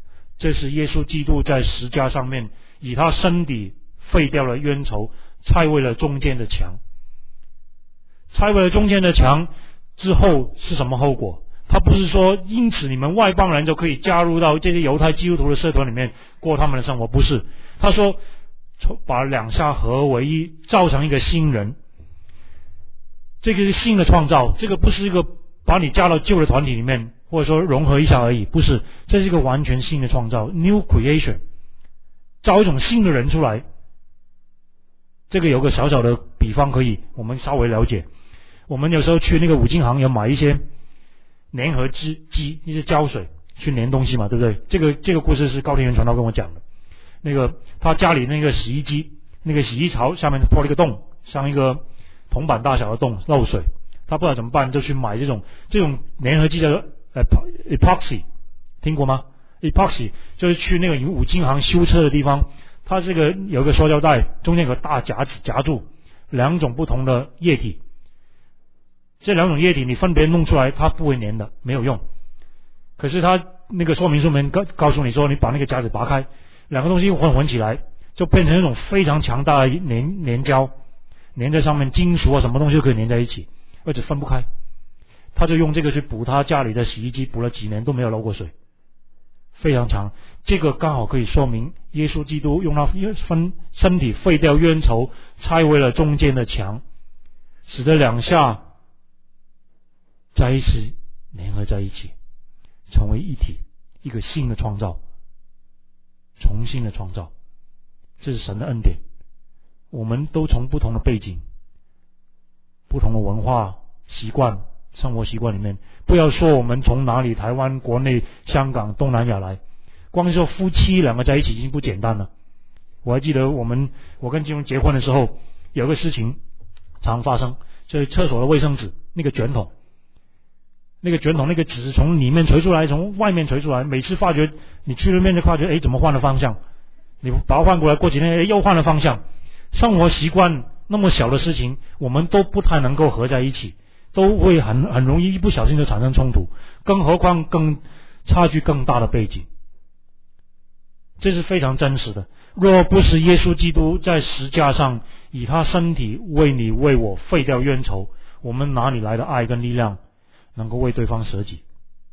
这是耶稣基督在十架上面以他身体废掉了冤仇，拆毁了中间的墙。拆毁了中间的墙之后是什么后果？他不是说因此你们外邦人就可以加入到这些犹太基督徒的社团里面过他们的生活，不是。他说把两下合为一，造成一个新人。这个是新的创造，这个不是一个把你加到旧的团体里面或者说融合一下而已，不是，这是一个完全新的创造 New creation， 造一种新的人出来。这个有个小小的比方可以我们稍微了解。我们有时候去那个五金行要买一些粘合机机一些胶水去粘东西嘛，对不对？这个这个故事是高天元传道跟我讲的。那个他家里那个洗衣机那个洗衣槽下面破了一个洞，像一个铜板大小的洞，漏水，他不知道怎么办，就去买这种这种粘合剂叫做呃 epoxy， 听过吗？ epoxy 就是去那个五金行修车的地方，它这个有个塑胶袋，中间有个大夹子夹住两种不同的液体，这两种液体你分别弄出来它不会粘的，没有用。可是它那个说明书里面告告诉你说，你把那个夹子拔开，两个东西混混起来就变成一种非常强大的粘粘胶，粘在上面，金属啊什么东西都可以粘在一起，而且分不开。他就用这个去补他家里的洗衣机，补了几年都没有漏过水，非常长。这个刚好可以说明耶稣基督用他分身体废掉冤仇，拆毁了中间的墙，使得两下在一起联合在一起，成为一体，一个新的创造，重新的创造。这是神的恩典。我们都从不同的背景、不同的文化习惯、生活习惯里面，不要说我们从哪里，台湾、国内、香港、东南亚来，光是说夫妻两个在一起已经不简单了。我还记得我们我跟金荣结婚的时候，有个事情常发生，就是厕所的卫生纸那个卷筒，那个卷筒那个纸是从里面垂出来，从外面垂出来，每次发觉你去那边就发觉，哎，怎么换了方向？你把它换过来，过几天，哎，又换了方向。生活习惯那么小的事情，我们都不太能够合在一起，都会很很容易一不小心就产生冲突，更何况更差距更大的背景。这是非常真实的。若不是耶稣基督在十架上以他身体为你为我废掉冤仇，我们哪里来的爱跟力量能够为对方舍己？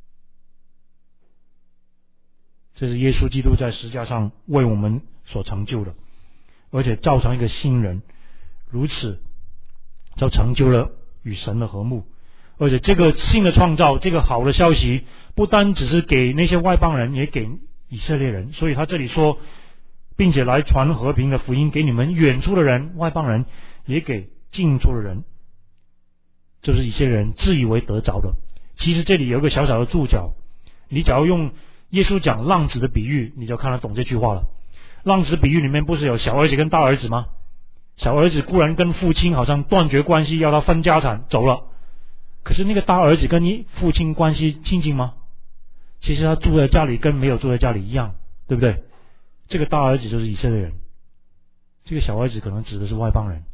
这是耶稣基督在十架上为我们所成就的，而且造成一个新人，如此就成就了与神的和睦。而且这个新的创造，这个好的消息不单只是给那些外邦人，也给以色列人。所以他这里说，并且来传和平的福音给你们远处的人，外邦人，也给近处的人，就是以色列人自以为得着的。其实这里有一个小小的注脚，你假如用耶稣讲浪子的比喻，你就看得懂这句话了。浪子比喻里面不是有小儿子跟大儿子吗？小儿子固然跟父亲好像断绝关系，要他分家产走了，可是那个大儿子跟你父亲关系亲近吗？其实他住在家里跟没有住在家里一样，对不对？这个大儿子就是以色列人，这个小儿子可能指的是外邦人。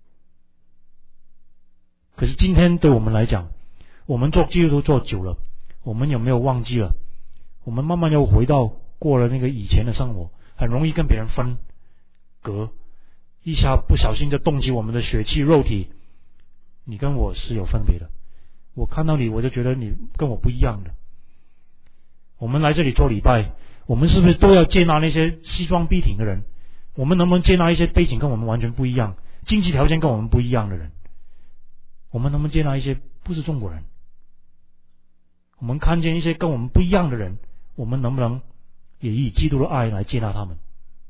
可是今天对我们来讲，我们做基督徒做久了，我们有没有忘记了？我们慢慢又回到过了那个以前的生活，很容易跟别人分隔，一下不小心就动起我们的血气肉体。你跟我是有分别的，我看到你我就觉得你跟我不一样的。我们来这里做礼拜，我们是不是都要接纳那些西装笔挺的人？我们能不能接纳一些背景跟我们完全不一样、经济条件跟我们不一样的人？我们能不能接纳一些不是中国人？我们看见一些跟我们不一样的人，我们能不能也以基督的爱来接纳他们？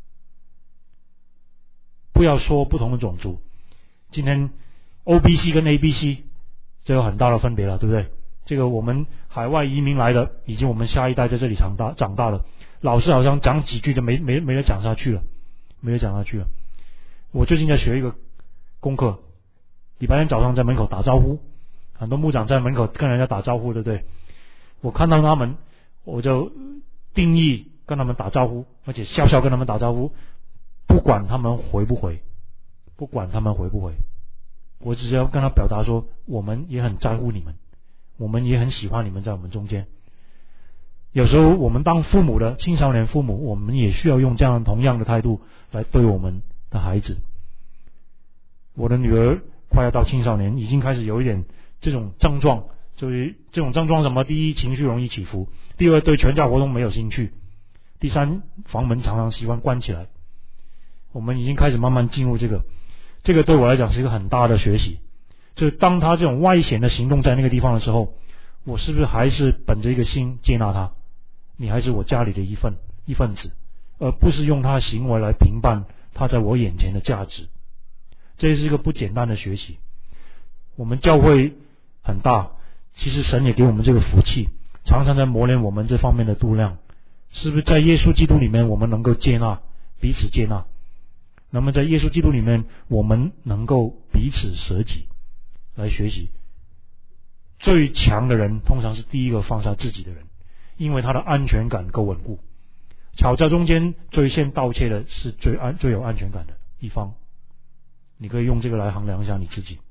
不要说不同的种族，今天 O B C 跟 A B C 这有很大的分别了，对不对？这个我们海外移民来的，以及我们下一代在这里长大长大了，老师好像讲几句就没没没得讲下去了，没得讲下去了。我最近在学一个功课，礼拜天早上在门口打招呼，很多牧长在门口跟人家打招呼，对不对？我看到他们，我就定义跟他们打招呼，而且笑笑跟他们打招呼，不管他们回不回，不管他们回不回，我只是要跟他表达说，我们也很在乎你们，我们也很喜欢你们在我们中间。 有时候我们当父母的青少年父母，我们也需要用这样同样的态度来对我们的孩子。我的女儿快要到青少年，已经开始有一点这种症状，就是这种症状什么？第一，情绪容易起伏；第二，对全家活动没有兴趣；第三，房门常常喜欢关起来。我们已经开始慢慢进入这个，这个对我来讲是一个很大的学习。就是当他这种外显的行动在那个地方的时候，我是不是还是本着一个心接纳他？你还是我家里的一份一份子，而不是用他的行为来评判他在我眼前的价值。这是一个不简单的学习。我们教会很大，其实神也给我们这个福气，常常在磨练我们这方面的度量。是不是在耶稣基督里面我们能够接纳，彼此接纳？那么在耶稣基督里面我们能够彼此舍己来学习。最强的人通常是第一个放下自己的人，因为他的安全感够稳固。吵架中间最先盗窃的是最安最有安全感的一方。你可以用这个来衡量一下你自己。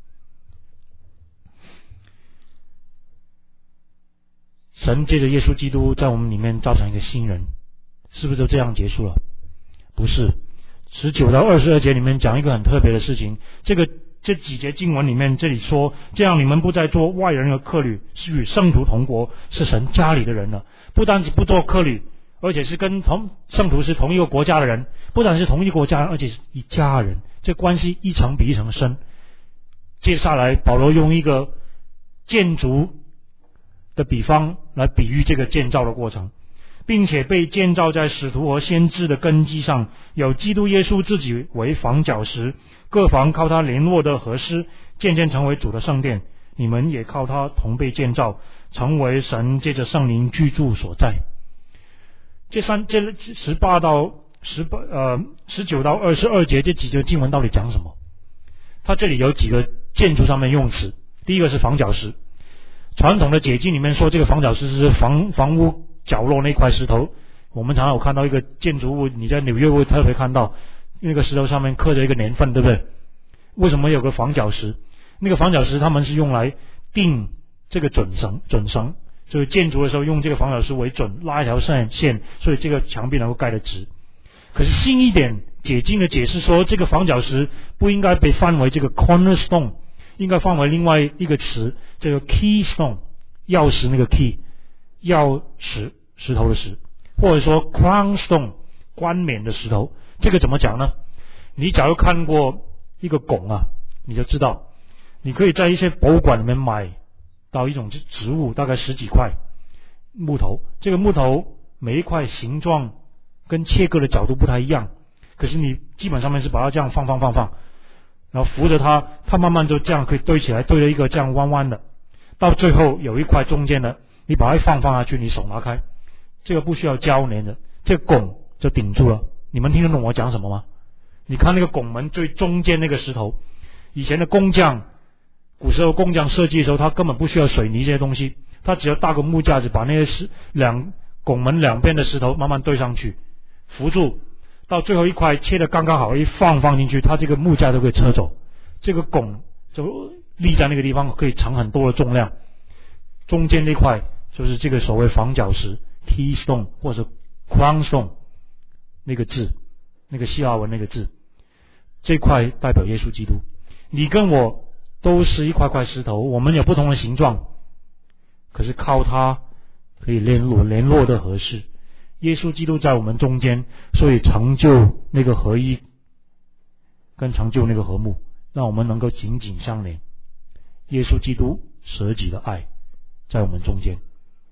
神借着耶稣基督在我们里面造成一个新人，是不是就这样结束了？不是。十九到二十二节里面讲一个很特别的事情，这个这几节经文里面，这里说，这样你们不再做外人的客旅，是与圣徒同国，是神家里的人了。不单是不做客旅，而且是跟同圣徒是同一个国家的人，不但是同一个国家人，而且是一家人，这关系一层比一层深。接下来保罗用一个建筑的比方来比喻这个建造的过程，并且被建造在使徒和先知的根基上，有基督耶稣自己为房角石，各房靠他联络的合适，渐渐成为主的圣殿。你们也靠他同被建造，成为神借着圣灵居住所在。这三这十八到十八呃十九到二十二节这几节经文到底讲什么？它这里有几个建筑上面用词。第一个是房角石，传统的解经里面说这个房角石是房房屋角落那块石头。我们常常有看到一个建筑物，你在纽约会特别看到那个石头上面刻着一个年份，对不对？为什么有个房角石？那个房角石他们是用来定这个准绳准绳，就是建筑的时候用这个房角石为准，拉一条线线，所以这个墙壁能够盖得直。可是新一点解经的解释说，这个房角石不应该被翻为这个 cornerstone， 应该翻为另外一个词，这个 keystone， 钥匙那个 key， 钥匙石头的石，或者说 crown stone， 冠冕的石头。这个怎么讲呢？你假如看过一个拱啊，你就知道，你可以在一些博物馆里面买到一种植物，大概十几块木头，这个木头每一块形状跟切割的角度不太一样，可是你基本上面是把它这样放放放放，然后扶着它，它慢慢就这样可以堆起来，堆了一个这样弯弯的，到最后有一块中间的，你把它放放下去，你手拿开，这个不需要胶粘的，这个拱就顶住了。你们听得懂我讲什么吗？你看那个拱门最中间那个石头，以前的工匠，古时候工匠设计的时候，他根本不需要水泥这些东西，他只要搭个木架子，把那些石两拱门两边的石头慢慢堆上去，扶住，到最后一块切得刚刚好，一放放进去，它这个木架都可以车走，这个拱就立在那个地方，可以藏很多的重量。中间那块就是这个所谓房角石 keystone 或者 crown stone 那个字，那个希腊文那个字，这块代表耶稣基督。你跟我都是一块块石头，我们有不同的形状，可是靠它可以联络联络的合适。耶稣基督在我们中间，所以成就那个合一跟成就那个和睦，让我们能够紧紧相连。耶稣基督舍己的爱在我们中间，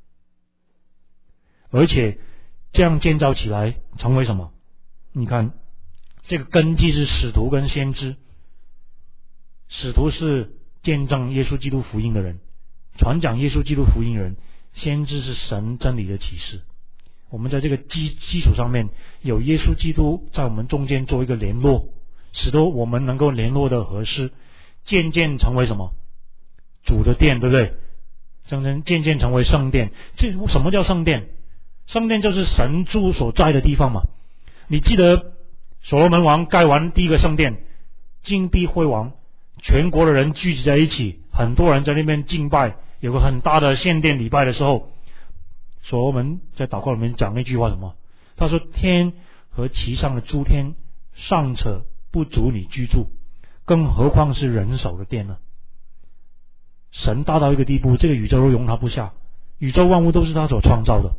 而且这样建造起来成为什么？你看这个根基是使徒跟先知，使徒是见证耶稣基督福音的人，传讲耶稣基督福音的人，先知是神真理的启示。我们在这个基基础上面有耶稣基督在我们中间做一个联络，使得我们能够联络的合适，渐渐成为什么？主的殿，对不对？渐渐成为圣殿。这什么叫圣殿？圣殿就是神住所在的地方嘛。你记得所罗门王盖完第一个圣殿，金碧辉煌，全国的人聚集在一起，很多人在那边敬拜，有个很大的献殿礼拜的时候， 所罗门在祷告里面讲那句话什么？他说：天和其上的诸天尚且不足你居住，更何况是人手的殿呢？神大到一个地步，这个宇宙都容他不下，宇宙万物都是他所创造的，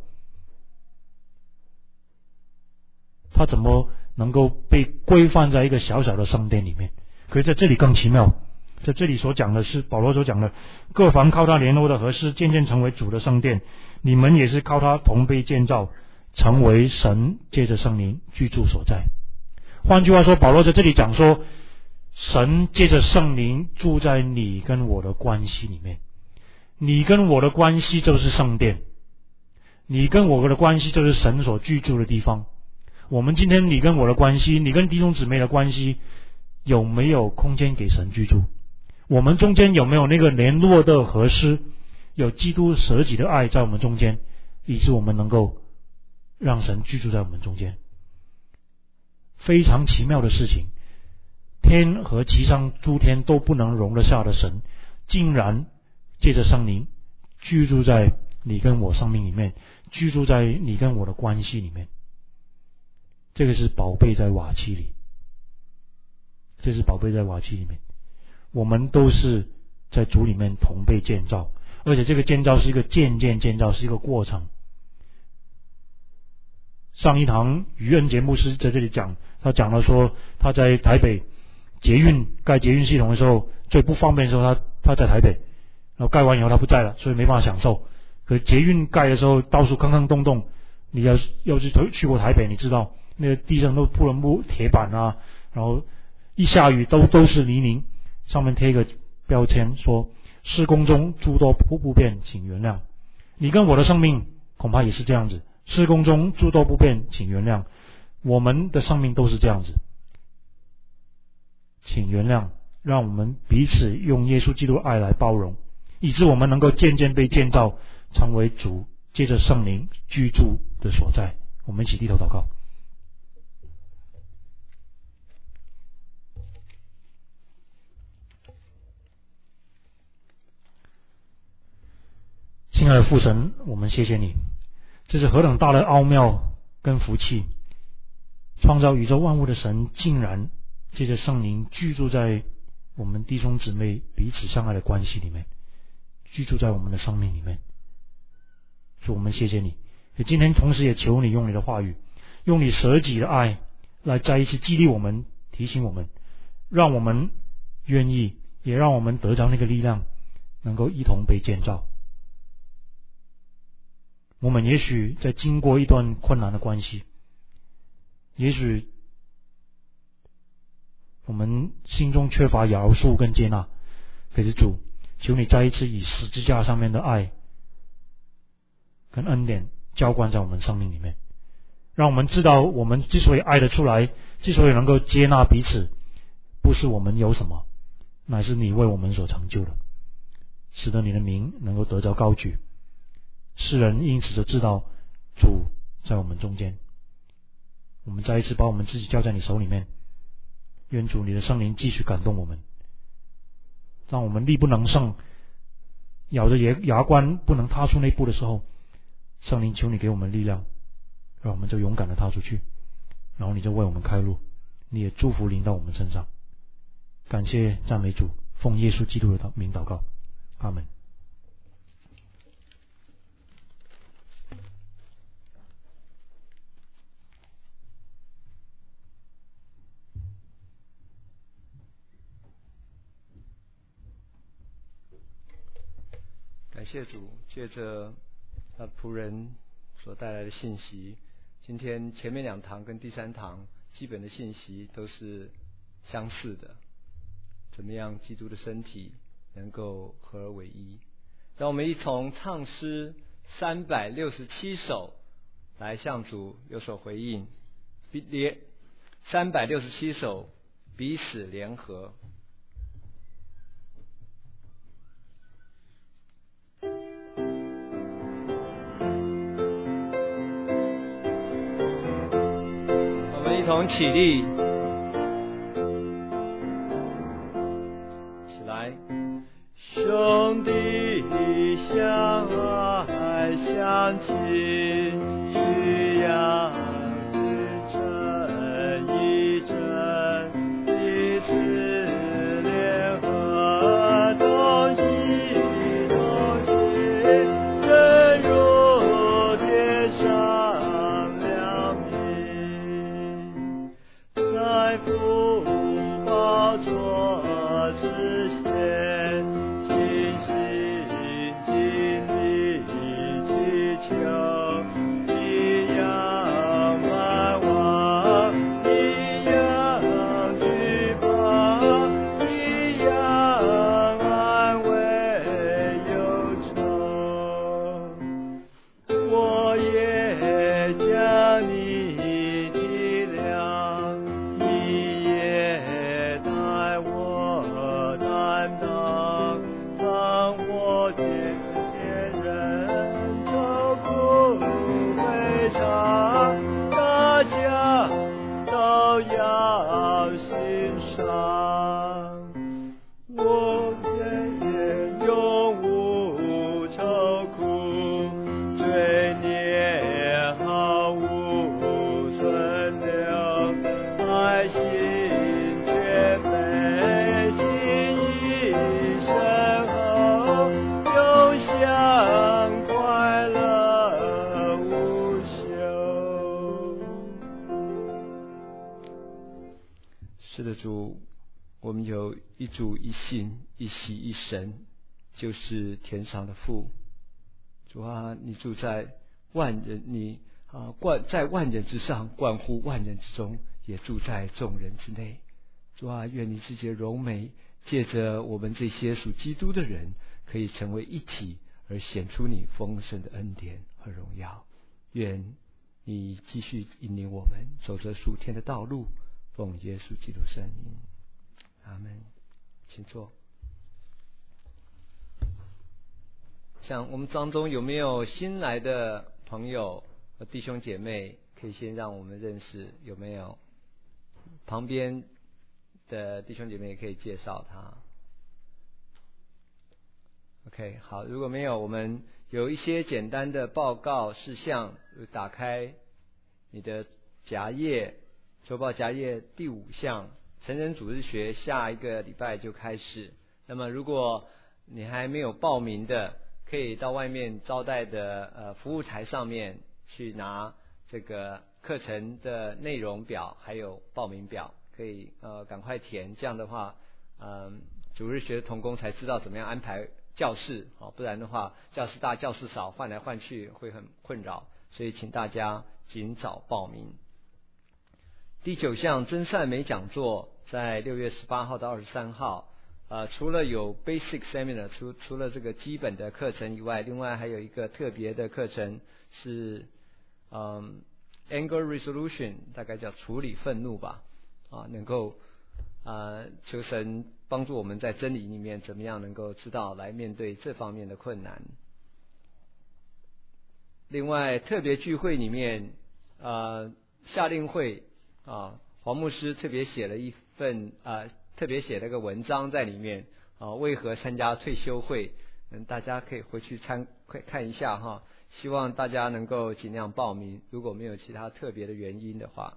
他怎么能够被规范在一个小小的圣殿里面？可是在这里更奇妙，在这里所讲的是保罗所讲的，各房靠他联络的和事，渐渐成为主的圣殿，你们也是靠他同被建造，成为神借着圣灵居住所在。换句话说，保罗在这里讲说，神借着圣灵住在你跟我的关系里面，你跟我的关系就是圣殿，你跟我的关系就是神所居住的地方。我们今天你跟我的关系，你跟弟兄姊妹的关系，有没有空间给神居住？我们中间有没有那个联络的和诗，有基督舍己的爱在我们中间，以致我们能够让神居住在我们中间？非常奇妙的事情，天和其上诸天都不能容得下的神，竟然借着圣灵居住在你跟我生命里面，居住在你跟我的关系里面。这个是宝贝在瓦器里，这是宝贝在瓦器里面。我们都是在主里面同被建造，而且这个建造是一个渐渐建造，是一个过程。上一堂余恩节牧师在这里讲，他讲了说他在台北捷运盖捷运系统的时候，最不方便的时候他他在台北，然后盖完以后他不在了，所以没办法享受。可捷运盖的时候到处坑坑洞洞，你要要是去过台北，你知道那个地上都铺了木铁板啊，然后一下雨都都是泥泞，上面贴一个标签说施工中诸多不不便请原谅。你跟我的生命恐怕也是这样子，施工中诸多不便请原谅，我们的生命都是这样子，请原谅，让我们彼此用耶稣基督的爱来包容，以致我们能够渐渐被建造成为主借着圣灵居住的所在。我们一起低头祷告。亲爱的父神，我们谢谢你，这是何等大的奥妙跟福气，创造宇宙万物的神竟然借着圣灵居住在我们弟兄姊妹彼此相爱的关系里面，居住在我们的生命里面。主，我们谢谢你，也今天同时也求你用你的话语，用你舍己的爱来再一次激励我们，提醒我们，让我们愿意，也让我们得着那个力量，能够一同被建造。我们也许在经过一段困难的关系，也许我们心中缺乏饶恕跟接纳，可是主，求你再一次以十字架上面的爱跟恩典浇灌在我们生命里面，让我们知道我们之所以爱得出来，之所以能够接纳彼此，不是我们有什么，乃是你为我们所成就的，使得你的名能够得着高举，世人因此就知道主在我们中间。我们再一次把我们自己交在你手里面，愿主你的圣灵继续感动我们，让我们力不能胜，咬着牙关不能踏出那步的时候，圣灵求你给我们力量，让我们就勇敢的踏出去，然后你就为我们开路，你也祝福临到我们身上。感谢赞美主，奉耶稣基督的名祷告，阿们。 感谢主，借着他仆人所带来的信息，今天前面两堂跟第三堂基本的信息都是相似的，怎么样基督的身体能够合而为一。让我们一同唱诗三百六十七首来向主有所回应，连三百六十七首彼此联合。一同起立，起来，兄弟相爱相相亲，需要一真一真，彼此联合，同心同心，正如天上亮明，在父宝座之前，尽心尽力祈求，你仰万望，你仰惧怕，你仰安慰忧愁，我也将你体谅，你也带我担当，让我见见人愁苦悲伤，大家都要欣赏。我也永无愁苦，罪孽毫无存留，爱心却被轻易身后，永享快乐无休。是的，主，我们有一主一信一喜一神，就是天上的父。主啊，你住在万人，你啊冠在万人之上，冠乎万人之中，也住在众人之内。主啊，愿你自己的荣美，借着我们这些属基督的人，可以成为一体，而显出你丰盛的恩典和荣耀。愿你继续引领我们走着属天的道路，奉耶稣基督圣名，阿门。请坐。想我们当中有没有新来的朋友和弟兄姐妹，可以先让我们认识？有没有旁边的弟兄姐妹也可以介绍他。OK， 好，如果没有，我们有一些简单的报告事项，打开你的夹页，周报夹页第五项，成人主日学下一个礼拜就开始。那么如果你还没有报名的，可以到外面招待的呃服务台上面去拿这个课程的内容表，还有报名表，可以呃赶快填。这样的话，嗯、呃，主日学的同工才知道怎么样安排教室，好，不然的话教室大教室少，换来换去会很困扰。所以请大家尽早报名。第九项真善美讲座在六月十八号到二十三号。呃，除了有 basic seminar， 除除了这个基本的课程以外，另外还有一个特别的课程是，嗯 ，anger resolution， 大概叫处理愤怒吧，啊，能够啊求神帮助我们在真理里面怎么样能够知道来面对这方面的困难。另外，特别聚会里面，呃，夏令会啊，黄牧师特别写了一份啊。特别写了个文章在里面啊，为何参加退休会？嗯，大家可以回去参看一下哈。希望大家能够尽量报名，如果没有其他特别的原因的话。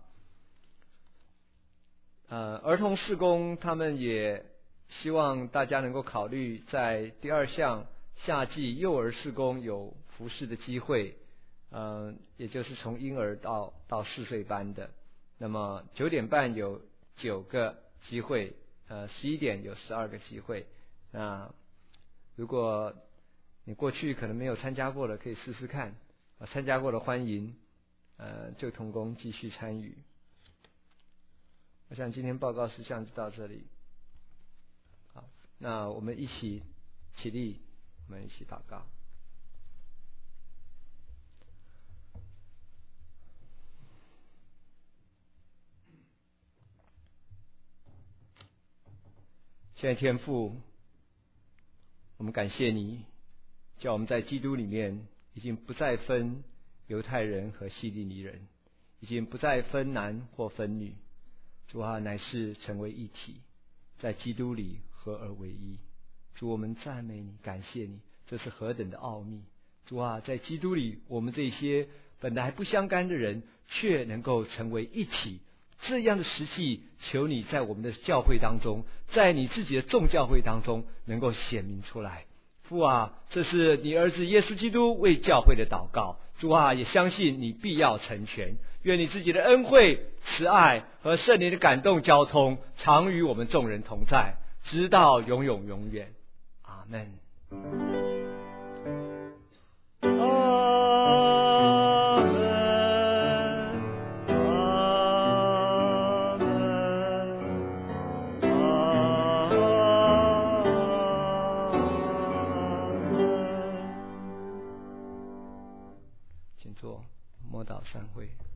呃，儿童事工他们也希望大家能够考虑在第二项夏季幼儿事工有服事的机会，嗯、呃，也就是从婴儿到到四岁班的。那么九点半有九个机会。呃，十一点有十二个机会。那如果你过去可能没有参加过的，可以试试看。啊，参加过的欢迎，呃，就同工继续参与。我想今天报告事项就到这里。好，那我们一起起立，我们一起祷告。现在天父，我们感谢你，叫我们在基督里面已经不再分犹太人和希利尼人，已经不再分男或分女，主啊，乃是成为一体，在基督里合而为一。主，我们赞美你，感谢你，这是何等的奥秘！ 主啊，在基督里，我们这些本来不相干的人，却能够成为一体。这样的实际，求你在我们的教会当中，在你自己的众教会当中，能够显明出来。父啊，这是你儿子耶稣基督为教会的祷告。主啊，也相信你必要成全。愿你自己的恩惠、慈爱和圣灵的感动交通，常与我们众人同在，直到永永永远。阿们。请坐，默祷散会。